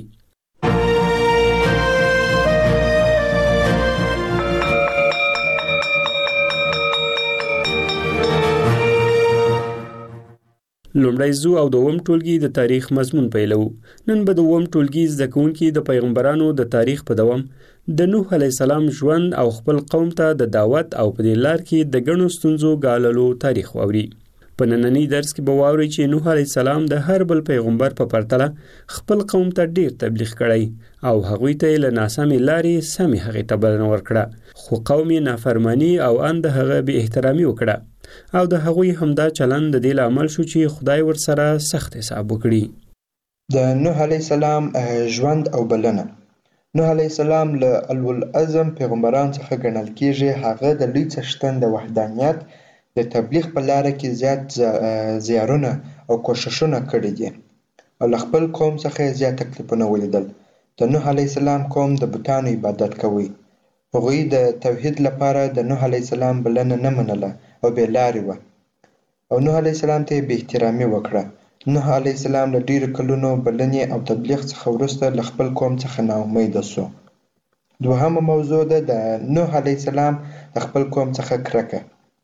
لومړی زو او دوم ټولګي د تاریخ مضمون پیلو. نن به دوم ټولګي زده کوونکي د پیغمبرانو د تاریخ په دوام د نوح علی السلام ژوند او خپل قوم ته د دعوت او په دې لار کې د ګڼو ستونزو ګاللو تاریخ واوري. په نننی درس کې به واوري چې نوح علی السلام د هر بل پیغمبر په پرتله خپل قوم ته ډیر تبلیغ کړی او هغوی ته له ناسمې لارې سمې هغې ته بلنه ورکړه، خو قوم یې نافرمانی او ان د هغه بې احترامي وکړه او د هغوی همدا چلند د دې لامل شو چې خدای ورسره سخت حساب وکړي. د نوح علی السلام ژوند او بلنه. نوح علی السلام له اولو العزم پیغمبران څخه ګڼل کیږي. هغه د لوی څښتن د وحدانیت د تبلیغ په لاره کې زیات زیارونه او کوششونه کړي دي او له خپل قوم څخه زیات تکلیفونه ولیدل. د نوح علیه السلام قوم د بتانو عبادت کوي. هغوی د توحید لپاره د نوح علیه السلام بلنه نه منله او بې لارې وه او نوح علیه السلام ته یې بې احترامي وکړه. نوح علیه السلام له ډېرو کلونو بلنې او تبلیغ څخه وروسته له خپل قوم څخه ناامیده سو. دوهمه موضوع ده د نوح علیه السلام د خپل قوم څخه کرکه.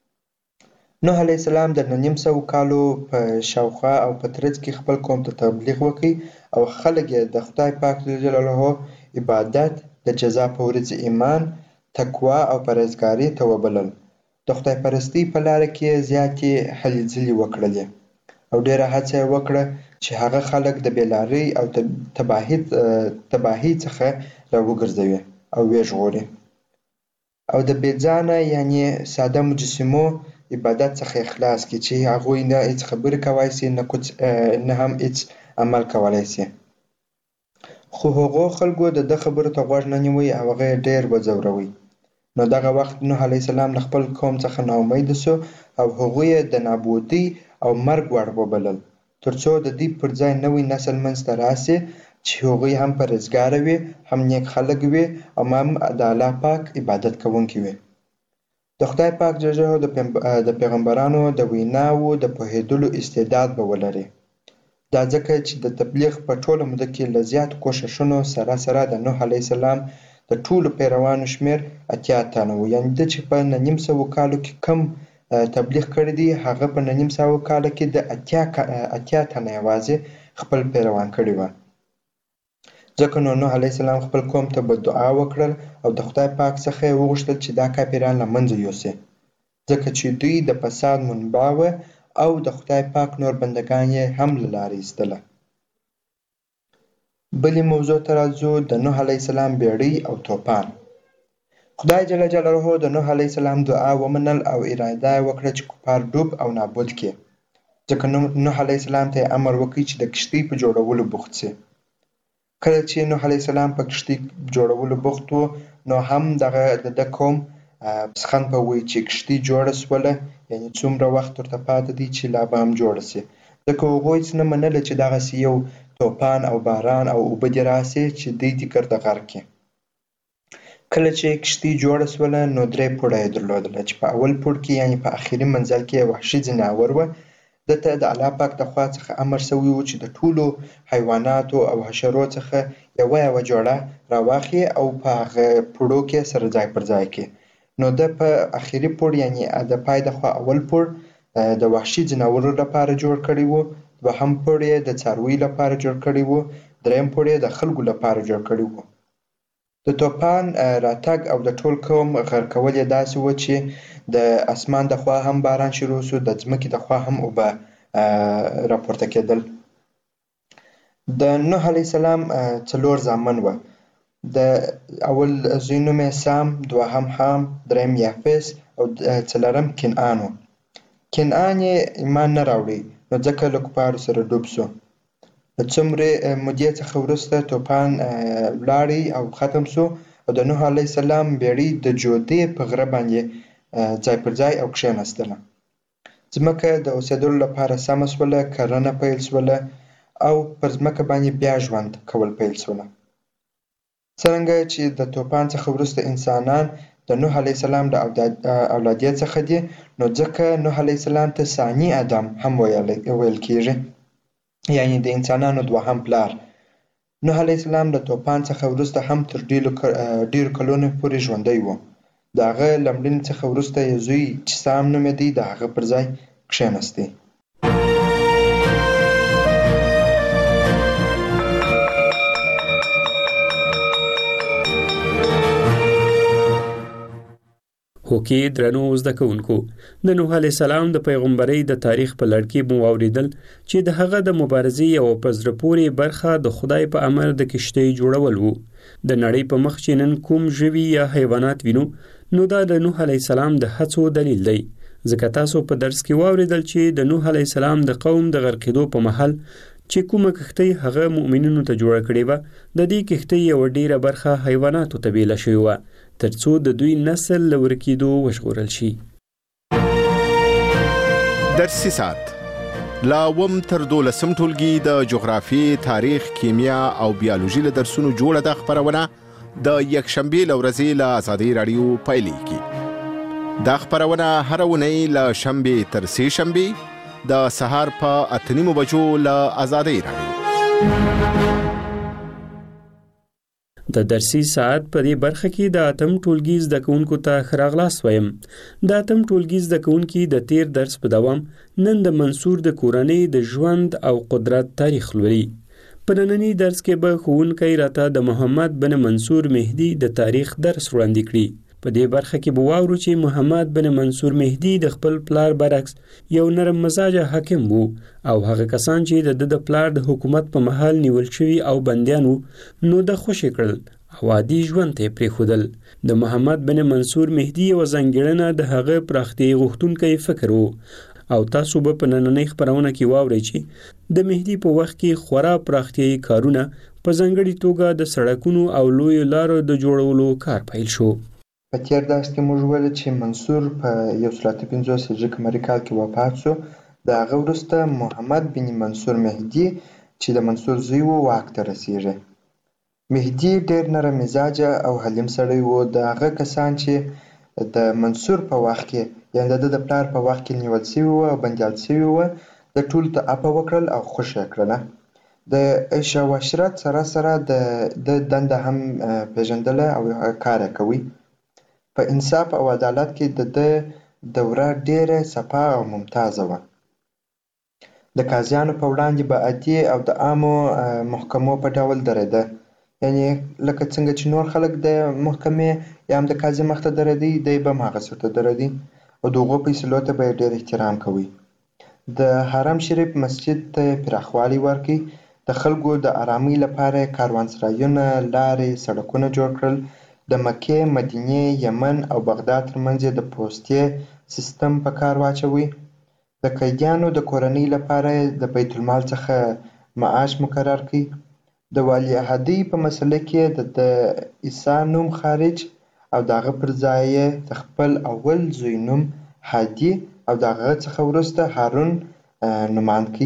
نوح علیه السلام د نیم سوو کالو په شاوخوا او په ترڅ کې خپل قوم ته تبلیغ وکړي او خلک یې د خدای پاک جل جلاله عبادت، د جزا په ورځ ایمان، تقوا او پرهیزګارۍ ته وبلل. د خدای پرستۍ په لاره کې زیاتې هلې ځلې وکړلې او ډېره هڅه یې وکړه چې هغه خلک د بېلارۍ او تباهۍ تباهۍ څخه راوګرځوي او ویې ژغوري او د بې ځانه یعنې ساده مجسمو عبادت څخه یې خلاص کړي چې هغوی نه هېڅ خبرې کولی سي نه هم هېڅ عمل کولی سي. خو هغو خلکو د ده خبرو ته غوږ نه نیوی او هغه یې ډېر وځوروی. نو دغه وخت نوح علیه السلام له خپل قوم څخه ناامیده سو او هغوی یې د نابودۍ او مرګ وړ وبلل تر څو د دوی پر ځای نوی نسل منځته راسي چې هغوی هم پرهیزګاره وي، هم نیک خلک وي او هم د الله پاک عبادت کوونکي وي. د خدای پاک جل جلاله د پیغمبرانو د ویناوو د پوهېدلو استعداد به ولري. دا ځکه چې د تبلیغ په ټوله موده کې له زیاتو کوښښونو سره سره د نوح علیه السلام د ټولو پیروانو شمېر اتیا تنه و. یعنې ده چې په نیم سوو کالو کې کم تبلیغ کړی دی هغه په نیم سوو کاله کې د اتیا اتیا تنه یوازې خپل پیروان کړي وه. ځکه نو نوح علیه السلام خپل قوم ته بدعا وکړل او د خدای پاک څخه یې وغوښتل چې دا کافران له منځه یوسي ځکه چې دوی د فساد منبع وه او د خدای پاک نور بندگان یې هم له لارې ایستله. بلې موضوع ته راځو، د نوح علیه السلام بیړۍ او توپان. خدای جل جلاله د نوح علیه السلام دعا ومنل او اراده یې وکړه چې کفار ډوب او نابود کړي. ځکه نوح علیه السلام ته یې امر وکړ چې د کښتۍ په جوړولو بوخت سي. کله چې نوح علیه السلام په کښتۍ جوړولو بوخت و نو هم دغه د ده قوم پسخند په وی چې کښتۍ جوړه سوله، یعنې څومره وخت ورته پاته دی چې لا به هم جوړه سي. ځکه هغوی هېڅ نه منله چې دغسې یو توپان او باران او اوبه دې راسي چې دوی دې ګرده غرق کړي. کله چې کښتۍ جوړه سوله نو درې پوړه یې درلودله چې په اول پوړ کې یعنې په اخري منزل کې یې وحشي ځناور وه. ده ته د الله پاک د خوا څخه امر سوی و چې د ټولو حیواناتو او حشرو څخه یوه یوه جوړه راواخلي او په هغه پوړو کې سره ځای پر ځای کړي. نو ده په اخري پوړ یعنې د پای د خوا اول پوړ د وحشي ځناورو لپاره جوړ کړی و، دوهم پوړ یې د څارویو لپاره جوړ کړی و، دریم پوړ یې د خلکو لپاره جوړ کړی و. د توپان راتګ او د ټول قوم غرقول یې داسې و چې د اسمان د خوا هم باران شروع سو، د ځمکې د خوا هم اوبه راپورته کېدل. د نوح علیه السلام څلور زامن وه. د اول زوی نوم یې سام، دوهم حام، دریم یافس او څلورم کنعان و. کنعان یې ایمان نه راوړی نو ځکه له کفارو سره ډوب سو. له څومرې مودې څخه وروسته توپان ولاړی او ختم سو او د نوح علیه السلام بیړۍ د جودې په غره باندې ځای پر ځای او کښېناستله. ځمکه د اوسېدلو لپاره سمه سوله، کرنه پیل سوله او پر ځمکه باندې بیا ژوند کول پیل سوله. څرنګه چې د توپان څخه وروسته انسانان د نوح علیه السلام د اولادیت څخه دي نو ځکه نوح علیه السلام ته ثاني ادم هم ویل کېږي، یعنې د انسانانو دوهم پلار. نوح علیه السلام د توپان څخه وروسته هم تر ډېرو کلونو پورې ژوندی و. د هغه له مړینې څخه وروسته یې زوی چې سام نومېدی د هغه پر ځای کښېناستی. هوکې درنو زده کوونکو، د نوح علیه السلام د پیغمبرۍ د تاریخ په لړ کې مو واورېدل چې د هغه د مبارزې یوه په زړه پورې برخه د خدای په امر د کښتۍ جوړول و. د نړۍ په مخ چې نن کوم ژوي یا حیوانات وینو نو دا د نوح علیه السلام د هڅو دلیل دی. ځکه تاسو په درس کې واورېدل چې د نوح علیه السلام د قوم د غرقېدو په مهال چې کومه کښتۍ هغه مؤمنینو ته جوړه کړې وه، د دې کښتۍ یوه ډېره برخه حیواناتو ته بیله شوې وه تر څو د دوی نسل له ورکېدو وژغورل شي. درسي ساعت لا وم تر دولسم ټولګي د جغرافي، تاریخ، کیمیا او بیولوژي له درسونو جوړه د خبرونه د یکشنبه لورځي له آزادۍ رادیو پایلیږي. دا خبرونه هر ونی له شنبه تر سه شنبه د سهار په اتنیمو بجو له آزادۍ رادیو. د درسي ساعت په دې برخه کې د اتم ټولګي زده کوونکو ته ښه راغلاست وایم. د اتم ټولګي زده کوونکي د تیر درس په دوام نن د منصور د کورنۍ د ژوند او قدرت تاریخ لولي. په ننني درس کې به ښوونکی راته د محمد بن منصور مهدي د تاریخ درس وړاندې کړي. په دې برخه کې به واورو چې محمد بن منصور مهدي د خپل پلار برعکس یو نرم مزاجه حاکم وو او هغه کسان چې د د پلار د حکومت په مهال نیول شوي او بندیان وو نو د خوشي کړل او عادي ژوند ته پرېښودل. د محمد بن منصور مهدي یوه ځانګړنه د هغه پراختیايي غوښتونکی فکر وو او تاسو به په نننۍ خپرونه کې واورئ چې د مهدي په وخت کې خورا پراختیايي کارونه په ځانګړې توګه د سړکونو او لویو لارو د جوړولو کار پیل شو. په تیر درس کې موږ ویل چې منصور په یو سل اته پنځوس هجري قمري کال کې وفات شو. د هغه وروسته محمد بن منصور مهدي چې د منصور زوی و واک ته رسیږي. مهدي ډېر نرم مزاجه او حلیم سړی و. د هغه کسان چې د منصور په وخت کې یعنې د ده د پلار په وخت کې نیول سوي وو او بندیان سوي وو د ټولو ته عفوه وکړل او خوښ یې کړله. د عیش او عشرت سره سره د ده دنده هم پېژندله او کار یې کوي. په انصاف او عدالت کې د ده دوره ډېره صفا او ممتازه وه. د قاضیانو په وړاندې به عادي او د عامو محکمو په ډول درېده. یعنې لکه څنګه چې نور خلک د محکمې یا هم د قاضي مخ ته درېدی دی به هم هغسې ورته درېدی او د هغو فیصلو ته به یې ډېر احترام کوي. د حرم شریف مسجد ته یې پراخوالی ورکړي. د خلکو د ارامۍ لپاره یې کاروانسرایونه، لارې، سړکونه جوړ کړل. د مکې، مدینې، یمن او بغداد ترمنځ یې د پوستې سیستم په کار واچوي. د قیدیانو د کورنۍ لپاره یې د بیت المال څخه معاش مقرر کړي. د ولیعهدۍ په مسله کې د د عیسی نوم خارج او د هغه پر ځای یې د خپل اول زوی نوم هادي او د هغه څخه وروسته هارون نومان کړي.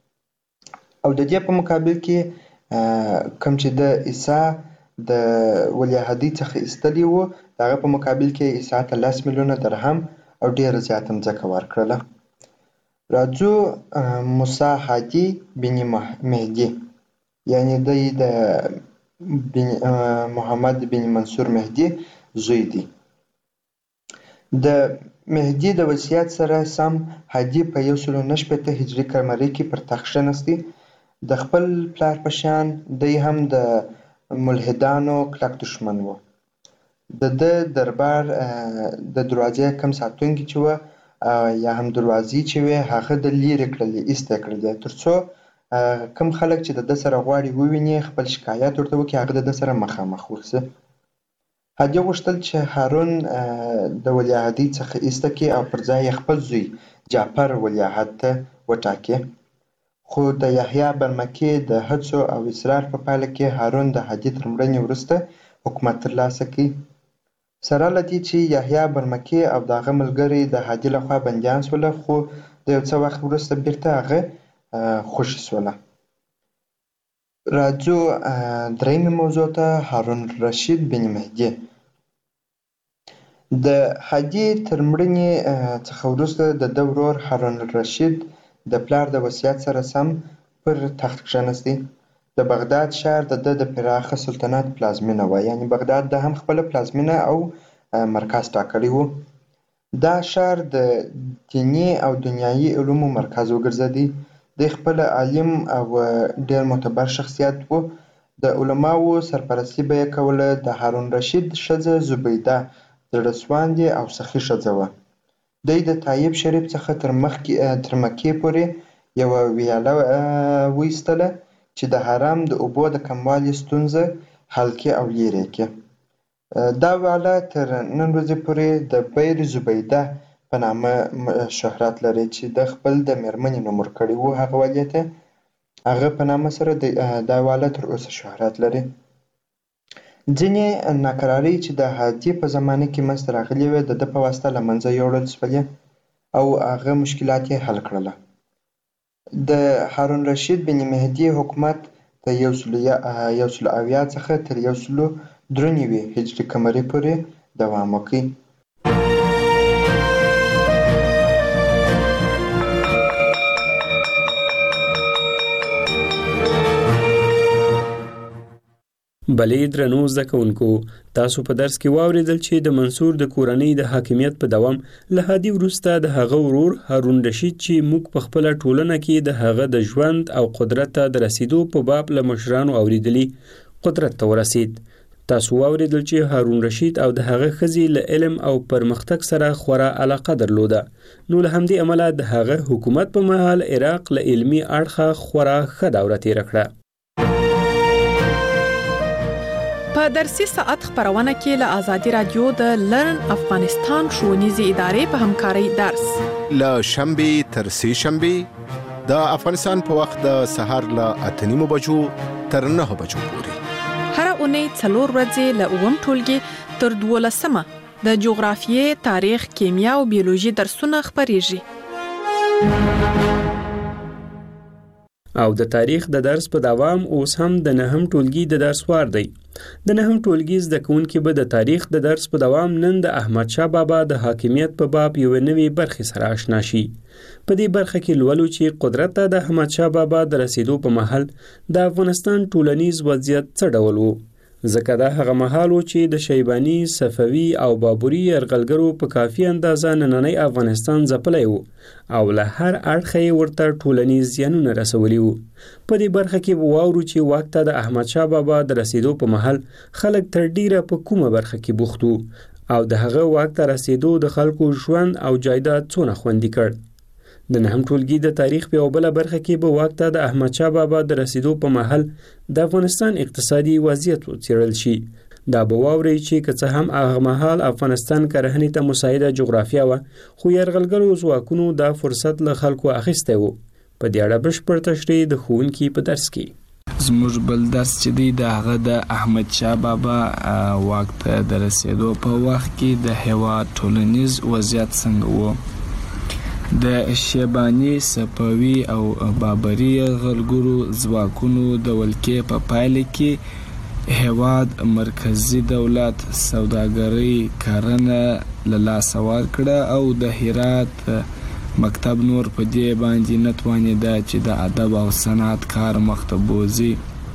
او د دې په مقابل کې کوم چې د عیسی د ولیعهدۍ څخه ایستلي وو د هغه په مقابل کې عیسی ته لس میلیونه درهم او ډېره زیاته مځکه ورکړله. راځو موسی هادي بن مهدي یعنې دی د محمد بن منصور مهدي زوی دی. د مهدي د وصیت سره سم هادي په یو سل نهه شپېته هجري قمري کې پر تخت کښېنستی. د خپل پلار په شان دی هم د ملحدانو کلک دښمن و. د ده دربار د دروازې کم ساتونکي چې وه یا هم دروازې چې وې هغه د لیرې کړلې ایسته کړلې تر څو کم خلک چې د ده سره غواړي وویني خپل شکایت ورته وکړي هغه د ده سره مخامخ ورسي. هادي غوښتل چې هارون د ولیعهدۍ څخه ایسته کړي او پر ځای یې خپل زوی جعفر ولیعهد ته وټاکي. خو د یحیی برمکي د هڅو او اصرار په پایله کې هارون د هادي تر مړینې وروسته حکومت ترلاسه کړي. سره له دې چې یحیی برمکي او د هغه ملګري د هادي لخوا بندیان شوله خو د یو څه وخت وروسته بیرته هغه خوشي شوله. راځو درېیمې موضوع ته هارون الرشید بن مهدي. د هادي تر مړینې څخه وروسته د ده ورور هارون الرشید د پلار د وصیت سره سم پر تخت کښېنستی. د بغداد ښار د ده د پراخه سلطنت پلازمینه وه. یعنې بغداد د هم خپله پلازمینه او مرکز ټاکلی و. دا ښار د دیني او دنیایي علومو مرکز وګرځېدی. دی خپله عالم او ډېر معتبر شخصیت و. د علماوو سرپرستي به یې کوله. د هارون الرشید ښځه زبیده زړه سواندې او سخي ښځه وه. دی د طایب شریف څخه تر مکې پورې یوه ویاله وایستله چې د حرم د اوبو د کموالي ستونزه حل کړي او لیرې کړي. دا ویاله تر نن ورځې پورې د بیر زبیده په نامه شهرت لري چې د خپل د مېرمنې نوم ورکړی و هغه والي ته. هغه په نامه سره دا ویاله تر اوسه شهرت لري. ځینې ناکرارۍ چې د هادي په زمانه کې منځته راغلې وې د ده په واسطه له منځه یوړل شولې او هغه مشکلات یې حل کړل. د هارون رشید بن مهدي حکومت د یو سل اویا څخه تر یو سل درې نوي هجري قمري پورې دوام وکړ. بلې درنو زده کوونکو، تاسو په درس کې واورېدل چې د منصور د کورنۍ د حاکمیت په دوام له هادي وروسته د هغه ورور هارون رشید چې موږ په خپله ټولنه کې د هغه د ژوند او قدرت ته د رسیدو په باب له مشرانو اورېدلي قدرت ته ورسید. تاسو واورېدل چې هارون رشید او د هغه ښځې له علم او پرمختګ سره خورا علاقه درلوده، نو له همدې امله د هغه حکومت په مهال عراق له علمي اړخه خورا ښه دوره تېره کړه. په درسي ساعت خبرونه کې له آزادي رادیو د لرن افغانستان ښوونیزې ادارې په همکارۍ درس له شنبې تر سې شنبې د افغانستان په وخت د سهار له اته نیمو بجو تر نهه بجو پورې هر اونۍ څلور ورځې له اووم ټولګي تر دولسمه د جغرافیې، تاریخ، کیمیا او بیولوژي درسونه خپریږي. او د تاریخ د درس په دوام اوس هم د نهم ټولګي د درس وار دی. د نهم ټولګي زده کوونکي به د تاریخ د درس په دوام نن د احمد شاه بابا د حاکمیت په باب یو نوې برخې سره آشنا شي. په دې برخه کې لولو چې قدرت ته د احمد شاه بابا د رسیدو په مهال د افغانستان ټولنیز وضعیت څه ډول و، ځکه دا هغه مهال و چې د شیباني، صفوي او بابري یرغلګرو په کافي اندازه نننی افغانستان ځپلی و او له هر اړخه یې ورته ټولنیز زیانونه رسولي وو. په دې برخه کې به واورو چې واک ته د احمد شاه بابا د رسیدو په مهال خلک تر ډیره په کومه برخه کې بوخت وو او د هغه واک ته رسیدو د خلکو ژوند او جایداد څونه خوندي کړ. د نهم ټولګي د تاریخ په یوه بله برخه کې به واک ته د احمد شاه بابا د رسیدو په مهال د افغانستان اقتصادي وضعیت وڅېړل شي. دا به واورئ چې که څه هم هغه مهال افغانستان کرهنې ته مساعده جغرافیه وه، خو یرغلګرو ځواکونو دا فرصت له خلکو اخیستی و. په دې اړه بشپړ تشریح د ښوونکي په درس کې. زموږ بل درس چې دی د هغه د احمد شاه بابا واک ته د رسیدو په وخت کې د هېواد ټولنیز وضعیت څنګه و. د شیباني، صفوي او بابري یرغلګرو ځواکونو د ولکې په پایله کې هېواد مرکزي دولت سوداګرۍ کرنه له لاسه ورکړه او د هرات مکتب نور په دې باندې نه توانېده چې د ادب او صنعت کار مخته بوځي.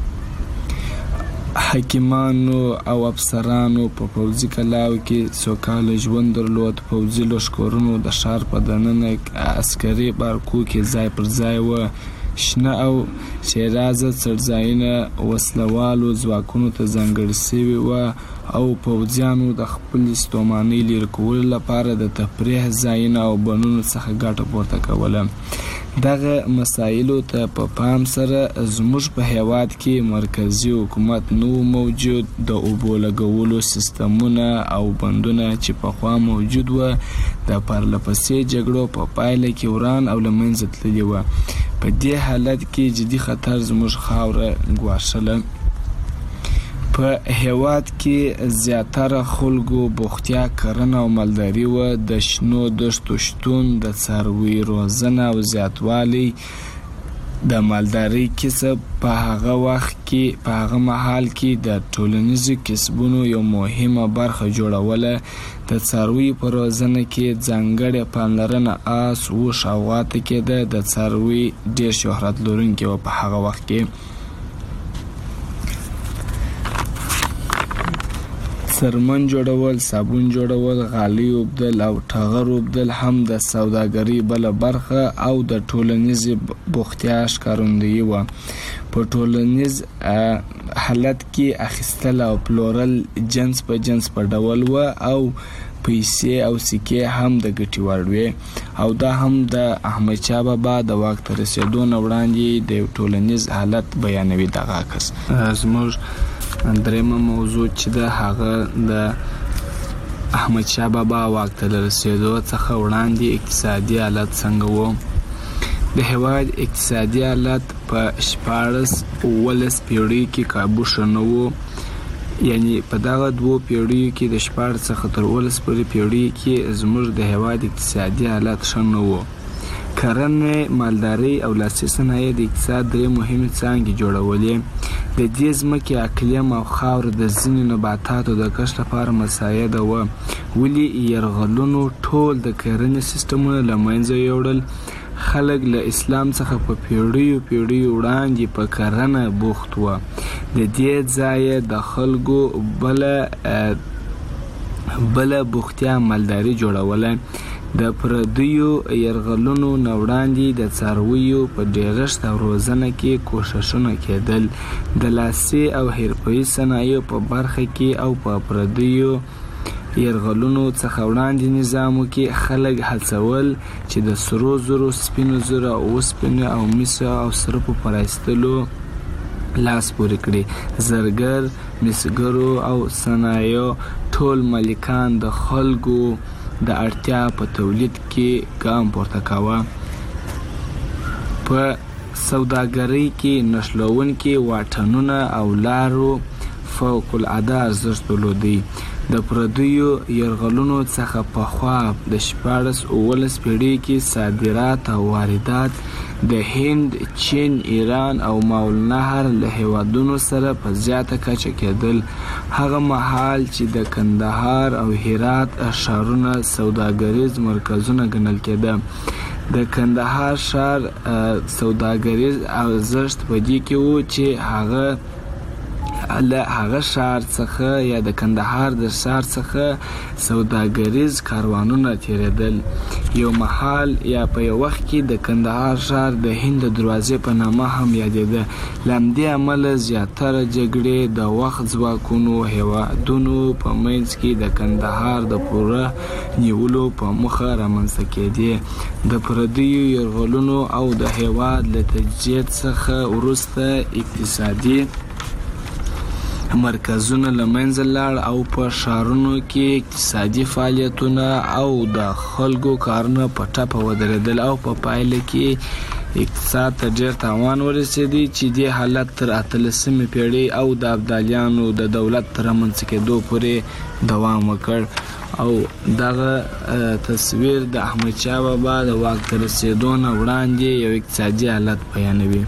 حکیمانو او افسرانو په پوځي کلاو کې سوکاله ژوند درلود. پوځي لښکرونو د ښار په دننه عسکري بارکو کې ځای پر ځای و. شنه او شیرازه څړځایونه وسلوالو ځواکونو ته ځانګړي شوي وو او پوځیانو د خپلې ستومانۍ لرې کولو لپاره د تفریح ځایونه او بڼونو څخه ګټه پورته کوله. دغه مسایلو ته په پام سره زموږ په هیواد کې مرکزي حکومت نو موجود، د اوبو لګولو سیستمونه او بندونه چې پخوا موجود و د پرلهپسې جګړو په پایله کې وران او له منځه تللي وه. په دې حالت کې جدي خطر زموږ خاوره ګواښله. په هیواد کې زیاتره خلکو بوختیا کرنه او مالداري وه. د شنو دښتو شتون، د څاروي روزنه او زیاتوالی د مالدارۍ کسب په هغه وخت کې په هغه مهال کې د ټولنیزو کسبونو یو مهمه برخه جوړوله. د څاروي په روزنه کې ځانګړې پاملرنه آس، اوښ او غوا ته کېده. د څاروي ډېر شهرت لرونکي وه په هغه وخت کې. څرمن جوړول، صابون جوړول، غالۍ اوبدل او ټغر اوبدل هم د سوداګرۍ بله برخه او د ټولنیزې بوختیا ښکارندویي وه. په ټولنیز حالت کې اخیستل او پلورل جنس په جنس په ډول وه او پیسې او سکې هم د ګټې وړ وې. او دا هم د احمدشاه بابا د واک ته رسېدو نه وړاندې د یو ټولنیز حالت بیانوي. دغه عکس زموږ درېمه موضوع چې ده هغه د احمدشاه بابا واک ته رسېدو څخه وړاندې اقتصادي حالت څنګه و. د هېواد اقتصادي حالت په شپاړس اوولس پیړۍ کې کابو ښه نه و. یعنی په دغه دوو پیړیو کې د شپاړس څخه تر اوولس پورې پیړیو کې زموږ د هېواد اقتصادي حالت ښه نه و. کرنه، مالداري او لاسي صنایع د اقتصاد درې مهمې څانګې جوړولې. د دې ځمکې اقلیم او خاوره د ځینو نباتاتو د کښت لپاره مساعده وه، ولې یرغلونو ټول د کرنې سیستمونه له منځه یوړل. خلک له اسلام څخه په پیړیو پیړیو وړاندې په کرنه بوخت وو. د دې ځایه د خلکو بله بله بوختیا مالداري جوړوله. د پردیو یرغلونو نه وړاندې د څارویو په ډېرښت او روزنه کې کوښښونه کېدل. د لاسي او حرفوي صنایعو په برخه کې او په پردیو یرغلونو څخه وړاندې نظامو کې خلک هڅول چې د سرو زرو، سپینو زرو، اوسپنې او مسو او سرپو په رایستلو لاس پورې کړي. زرګر، مسګرو او صنایعو ټول مالکان د خلکو د اړتیا په تولید کې ګام پورته کاوه. په سوداګرۍ کې نښلوونکي واټنونه او لارو فوق العاده ارزښت درلودی. د پردیو یرغلونو څخه پخوا د شپاړس اوولس پیړۍ کې صادرات او واردات د هند، چین، ایران او ماوالنهر له هیوادونو سره په زیاته کچه کېدل. هغه مهال چې د کندهار او هرات ښارونه سوداګریز مرکزونه ګڼل کېده. د کندهار ښار سوداګریز ارزښت په دې کې و چې هغه له هغه ښار څخه یا د کندهار د ښار څخه سوداګریز کاروانونه تیریدل. یو مهال یا په یو وخت کې د کندهار ښار د هند د دروازې په نامه هم یادېده. له همدې امله زیاتره جګړې د وخت ځواکونو هېوادونو په منځ کې د کندهار د پوره نیولو په موخه رامنځته کېدې. د پردیو یرغلونو او د هېواد له تجزیې څخه وروسته اقتصادي مرکزونه له منځه لاړ او په ښارونو کې اقتصادي فعالیتونه او د خلکو کارونه په ټپه ودرېدل او په پایله کې اقتصاد ته ډېر تاوان ورسېدی چې دې حالت تر اتلسمې پیړۍ او د ابدالیانو د دولت تر رامنځته کېدو پورې دوام وکړ. او دغه تصویر د احمدشاه بابا د واک ته رسېدو نه وړاندې یو اقتصادي حالت بیانوي.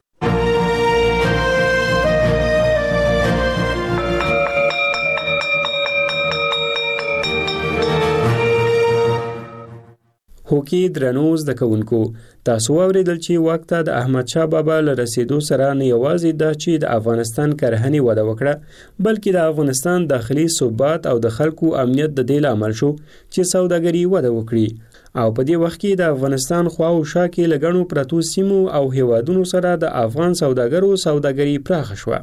هوکي درنو زده کوونکو، تاسو واوریدل چې واک ته د احمد شاه بابا له رسیدو سره نه یوازې دا چې د افغانستان کرهنې وده وکړه، بلکې د افغانستان داخلي ثبات او د خلکو امنیت د دې لامل شو چې سوداګري وده وکړي. او په دې وخت کې د افغانستان خوا او شا کې لګڼو پرتو سیمو او هیوادونو سره د افغان سوداګرو سوداګري پراخه شوه.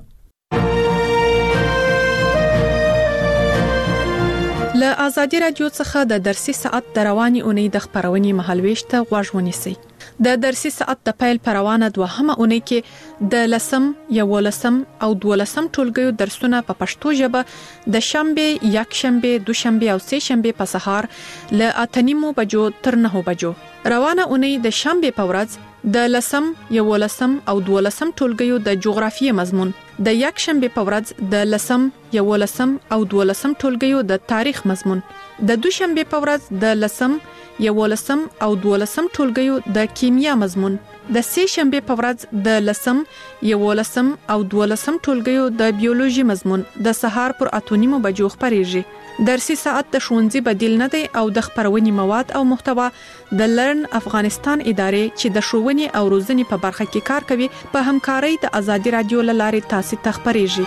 له ازادي رادیو څخه د درسي ساعت د رواني اونۍ د خبرونې مهالويش ته غوږ ونیسئ. د درسي ساعت د پیل پروانه دوهمه اونۍ کې د لسم، یولسم او دولسم ټولګیو درسونه په پښتو ژبه د شنبه، یک شنبه، دوشنبه او سه شنبه په سهار له اته نیمو بجو تر نهو بجو. روانه اونۍ د شنبه په ورځ د لسم، یولسم او دولسم ټولګیو د جغرافیې مضمون، د یک شنبه په ورځ د لسم، یولسم او دولسم ټولګیو د تاریخ مضمون، د دوشنبه په ورځ د لسم، یولسم او دولسم ټولګیو د کیمیا مضمون، د سه شنبه په ورځ د لسم، یولسم او دولسم ټولګیو د بیولوژي مضمون د سهار پر اته نیمو بجو خبرېږي. درسي ساعت د ښوونځي بدیل نه دی او د خبرونې مواد او محتوا د لرن افغانستان ادارې چې د ښوونې او روزنې په برخه کې کار کوي په همکارۍ د ازادي رادیو له لارې تاسو ته خبرېږي.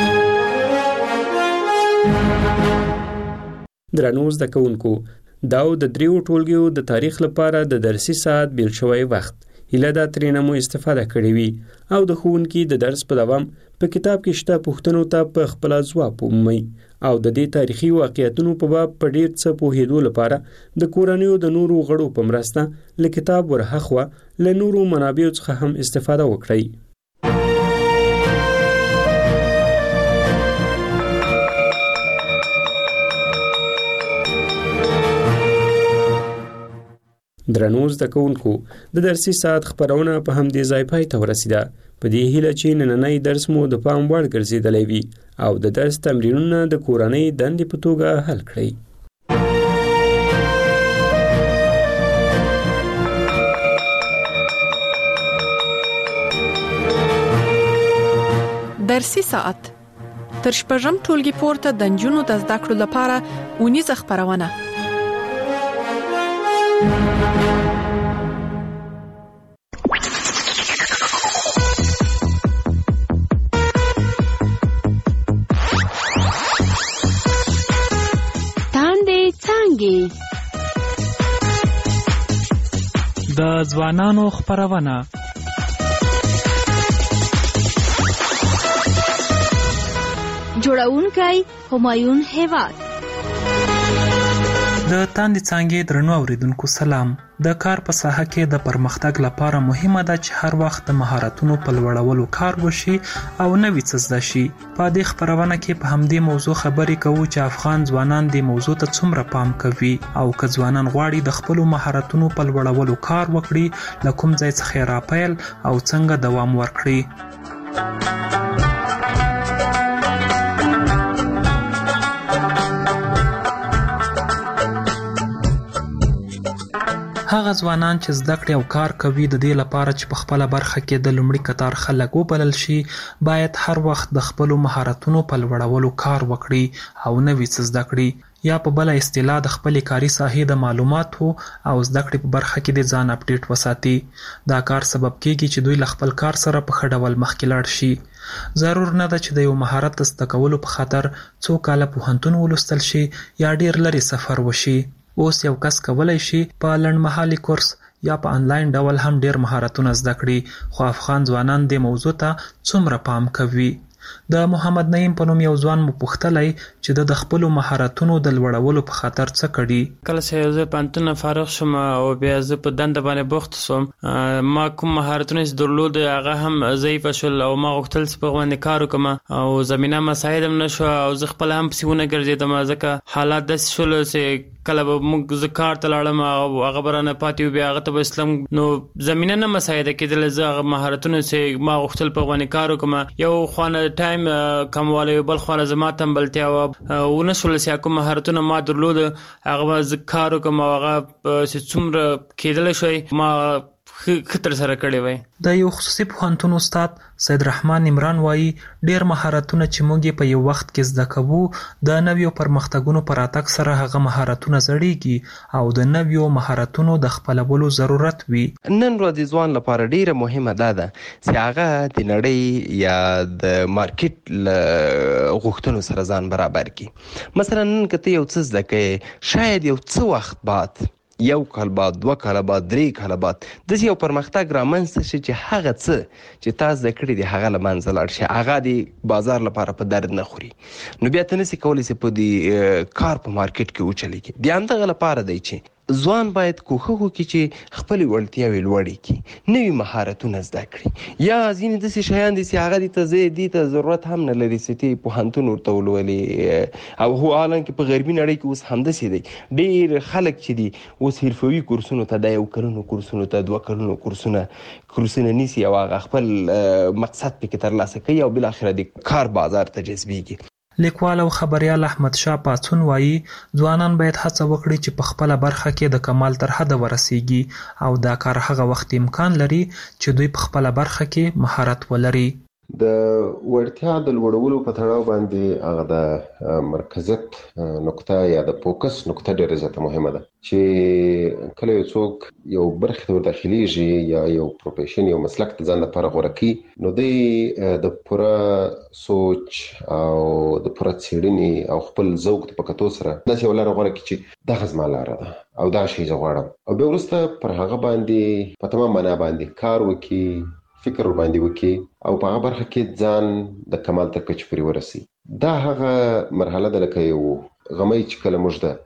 درنو زده کوونکو، دا د دریو ټولګیو د تاریخ لپاره د درسي ساعت بیل شوی وخت هیله دا ترېنه مو استفاده کړې وي او د ښوونکي د درس په دوام په کتاب کې شته پوښتنو ته په خپل ځواب ومومئ او د دې تاریخي واقعیتونو په باب په ډېر څه پوهېدو لپاره د کورنیو د نورو غړو په مرسته له کتاب ورهاخوا له نورو منابعو څخه هم استفاده وکړئ. درنو زده کوونکو، د درسي ساعت خبرونه په همدې ځای پای ته ورسیده. په دې هیله چې نننی درس مو د پام وړ ګرځېدلی وي او د درس تمرینونه د کورنۍ دندې په توګه حل کړئ. درسي ساعت تر شپږم ټولګي پورته د نجونو د زده کړو لپاره اونیزه خپرونه. تاندې څانګې د ځوانانو خپرونه. جوړونکی همایون هیواد. د تاندې څانګې درنو اوریدونکو سلام. د کار په ساحه کې د پرمختګ لپاره مهمه ده چې هر وخت د مهارتونو په لوړولو کار وشي او نوې څه زده شي. په دې خپرونه کې په همدې موضوع خبرې کوو چې افغان ځوانان دې موضوع ته څومره پام کوي او که ځوانان غواړي د خپلو مهارتونو په لوړولو کار وکړي له کوم ځای څخه راپیل او څنګه دوام ورکړي. هغه ځوانان چې زده کړې او کار کوي د دې لپاره چې په خپله برخه کې د لومړي کتار خلک وبلل شي باید هر وخت د خپلو مهارتونو په لوړولو کار وکړي او نوې څه زده کړي، یا په بله اصطلاح د خپلې کاري ساحې د معلوماتو او زده کړې په برخه کې د ځان اپډیټ وساتي. دا کار سبب کېږي چې دوی له خپل کار سره په ښه ډول مخکې لاړ شي. ضرور نه ده چې د یو مهارت د زده کولو په خاطر څو کاله پوهنتون ولوستل شي یا ډیر لرې سفر وشي. اوس یو کس کولی شي په لنډمهالي کورس یا په آنلاین ډول هم ډیر مهارتونه زده کړي، خو افغان ځوانان دې موضوع ته څومره پام کوي؟ د محمد نعیم په نوم یو ځوان مو پوښتلی چې د خپلو مهارتونو د لوړولو په خاطر څه کړي. کله چې زه پوهنتون فارغ شوم او بیا زه په دنده باندې بوخت شوم، ما کوم مهارتونه چې درلود هغه هم ضعیف شول او ما غوښتل چې په باندې کار وکړم او زمينه مساعد هم نشو او زه خپل هم پسونه ګرځیدم ځکه حالات داسې شول چې کله به موږ زه کار ته لاړم او هغه برانه پاتې بیا هغه ته اسلام نو زمينه نه مساعده کېدل. زه هغه مهارتونه چې ما غوښتل په باندې کار وکړم یو خوانه ټایم کمواله بل خوانه زما تمبلتیا او ونسول چې کوم مهارتونه ما درلود هغه ز کار وکړم هغه چې څومره کېدل شوی ما خطر سره کړی وای. د یو خصوصي پوهنتون استاد سید رحمان عمران وایي ډیر مهارتونه چې موږ په یو وخت کې زده کوو د نویو پرمختګونو پر راتګ سره هغه مهارتونه زړیږي او د نویو مهارتونو د خپلولو ضرورت وي. نن ورځ ځوان لپاره ډیره مهمه ده چې هغه د نړۍ یا د مارکیټ غوښتنو سره ځان برابر کړي. مثلا نن کته یو څه زده کوي شاید یو څه وخت بعد یو کال بعد دوه کال بعد درې کال بعد د یو پرمختګ رامنځته شي چې هغه څه چې تاسو د کړی دی هغه لمنځه لاړ شي هغه د بازار لپاره په درد نه خوري نو بیا تنسي کولی سي په دې کار په مارکیټ کې وچلېږي. بیا همدغه لپاره دی چې ځوان باید کوښښ وکړي چې خپلې وړتیاوې لوړې کړي، نوي مهارتونه زده کړي، یا ځینې داسې شیان دي چې هغه دې ته دې ته ضرورت هم نه لري چې ته پوهنتون ورته ولولې او هو حالانکې په غربي نړۍ کې اوس همداسې دی. ډېر خلک چې دي اوس حرفوي کورسونو ته د یو کلونو کورسونو ته دوه کلونو کورسونه کورسونه نیسي او هغه خپل مقصد پکې ترلاسه کوي او بالاخره د کار بازار ته جذبېږي. لیکوال او خبریال احمد شاه پاڅون وایي ځوانان باید هڅه وکړي چې په خپله برخه کې د کمال تر حده ورسیږي او دا کار هغه وخت امکان لري چې دوی په خپله برخه کې مهارت ولري. د وړتیا د لوړولو په تړاو باندې هغه د مرکزیت نقطه یا د فوکس نقطه ډېره زیاته مهمه ده چې کله یو څوک یو برخه ته ورداخلېږي یا یو پروفیشن یو مسلک ته ځان لپاره غوره کړي نو دی د پوره سوچ او د پوره څېړنې او خپل ذوق په کتو سره داسې یو لاره غوره کړي چې دغه زما لاره ده او دا شی زه غواړم او بیا وروسته پر هغه باندې په تمام معنا باندې کار وکړي، فکر باندې وکړي او په هغه برخه کې ځان د کمال تر کچې پورې ورسي. دا هغه مرحله ده لکه یو غمی چې کله موږ د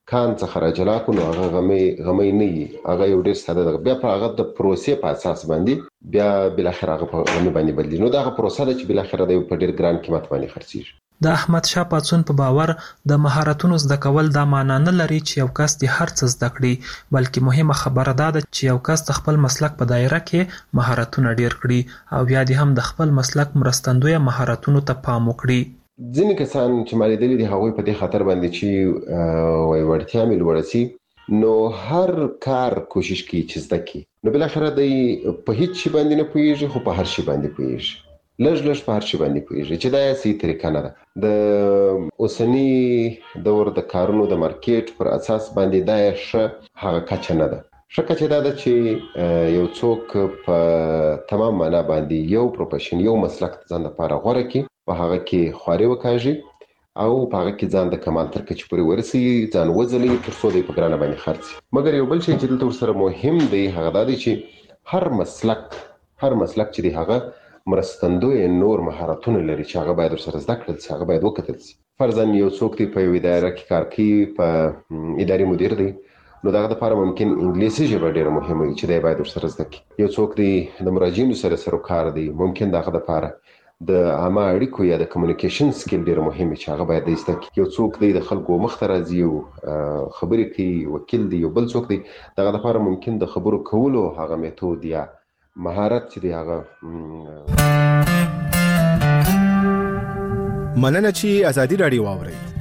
کان څخه راجلا کو نو هغه غمې غمې نه وي، هغه یو ډېر ساده ده. بیا په هغه د پروسې په اساس باندې بیا بل اخر هغه په غمې باندې بدلی. نو دا هغه پروسه ده چې بل اخر د په ډېر ګران قیمت باندې خرڅیږي. د احمد شاه پاڅون په باور د مهارتونو زده کول دا معنا نه لري چې یو کس د هر څه زده کړي، بلکې مهمه خبره ده چې یو کس د خپل مسلک په دایره کې مهارتونه ډیر کړي او بیا د هم د خپل مسلک مرستندوی مهارتونو ته پام وکړي. ځینې کسان چې ما لیدلي دي هغوی په دې خاطر باندې چې وایي وړتیا مې لوړه سي نو هر کار کوشش کوي چې زده کړي، نو بالاخره دی په هیڅ شي باندې نه پوهېږي خو په هر شي باندې پوهېږي، لږ لږ په هر شي باندې پوهېږي چې دا یې صحیح طریقه نه ده. د اوسني دور د کارونو د مارکیټ پر اساس باندې دا یې ښه هغه کچه نه ده. ښه کچه دا ده چې یو څوک په تمام معنا باندې یو پروفیشن یو مسلک ځان لپاره غوره کړي، په هغه کې خواري وکاږي او په هغه کې ځان د کمال تر کچې پورې ورسوي، ځان وځلوي تر څو دی په ګرانه باندې خرڅي. مګر یو بل شی چې دلته ورسره مهم دی هغه دا دی چې هر مسلک هر مسلک چې دی هغه مرستندوی نور مهارتونه لري چې هغه باید ورسره زده کړل شي، هغه باید وکتل شي. فرضاً یو څوک دی په یو اداره کې کار کوي، په اداري مدیر دی، نو دغه لپاره ممکن انګلیسي ژبه ډېره مهمه وي چې دی باید ورسره زده کړي. یو څوک دی د مراجعینو سره سروکار دی، ممکن دغه لپاره د عامه اړیکو یا د کمیونیکیشن سکیل ډېر مهم چې هغه باید زده کړي. یو څوک دی د خلکو مخ ته راځي او خبرې کوي، وکیل دی، یو بل څوک دی دغه لپاره ممکن د خبرو کولو هغه میتود یا مهارت چې دی هغه. مننه چې ازادي راډیو واورئ.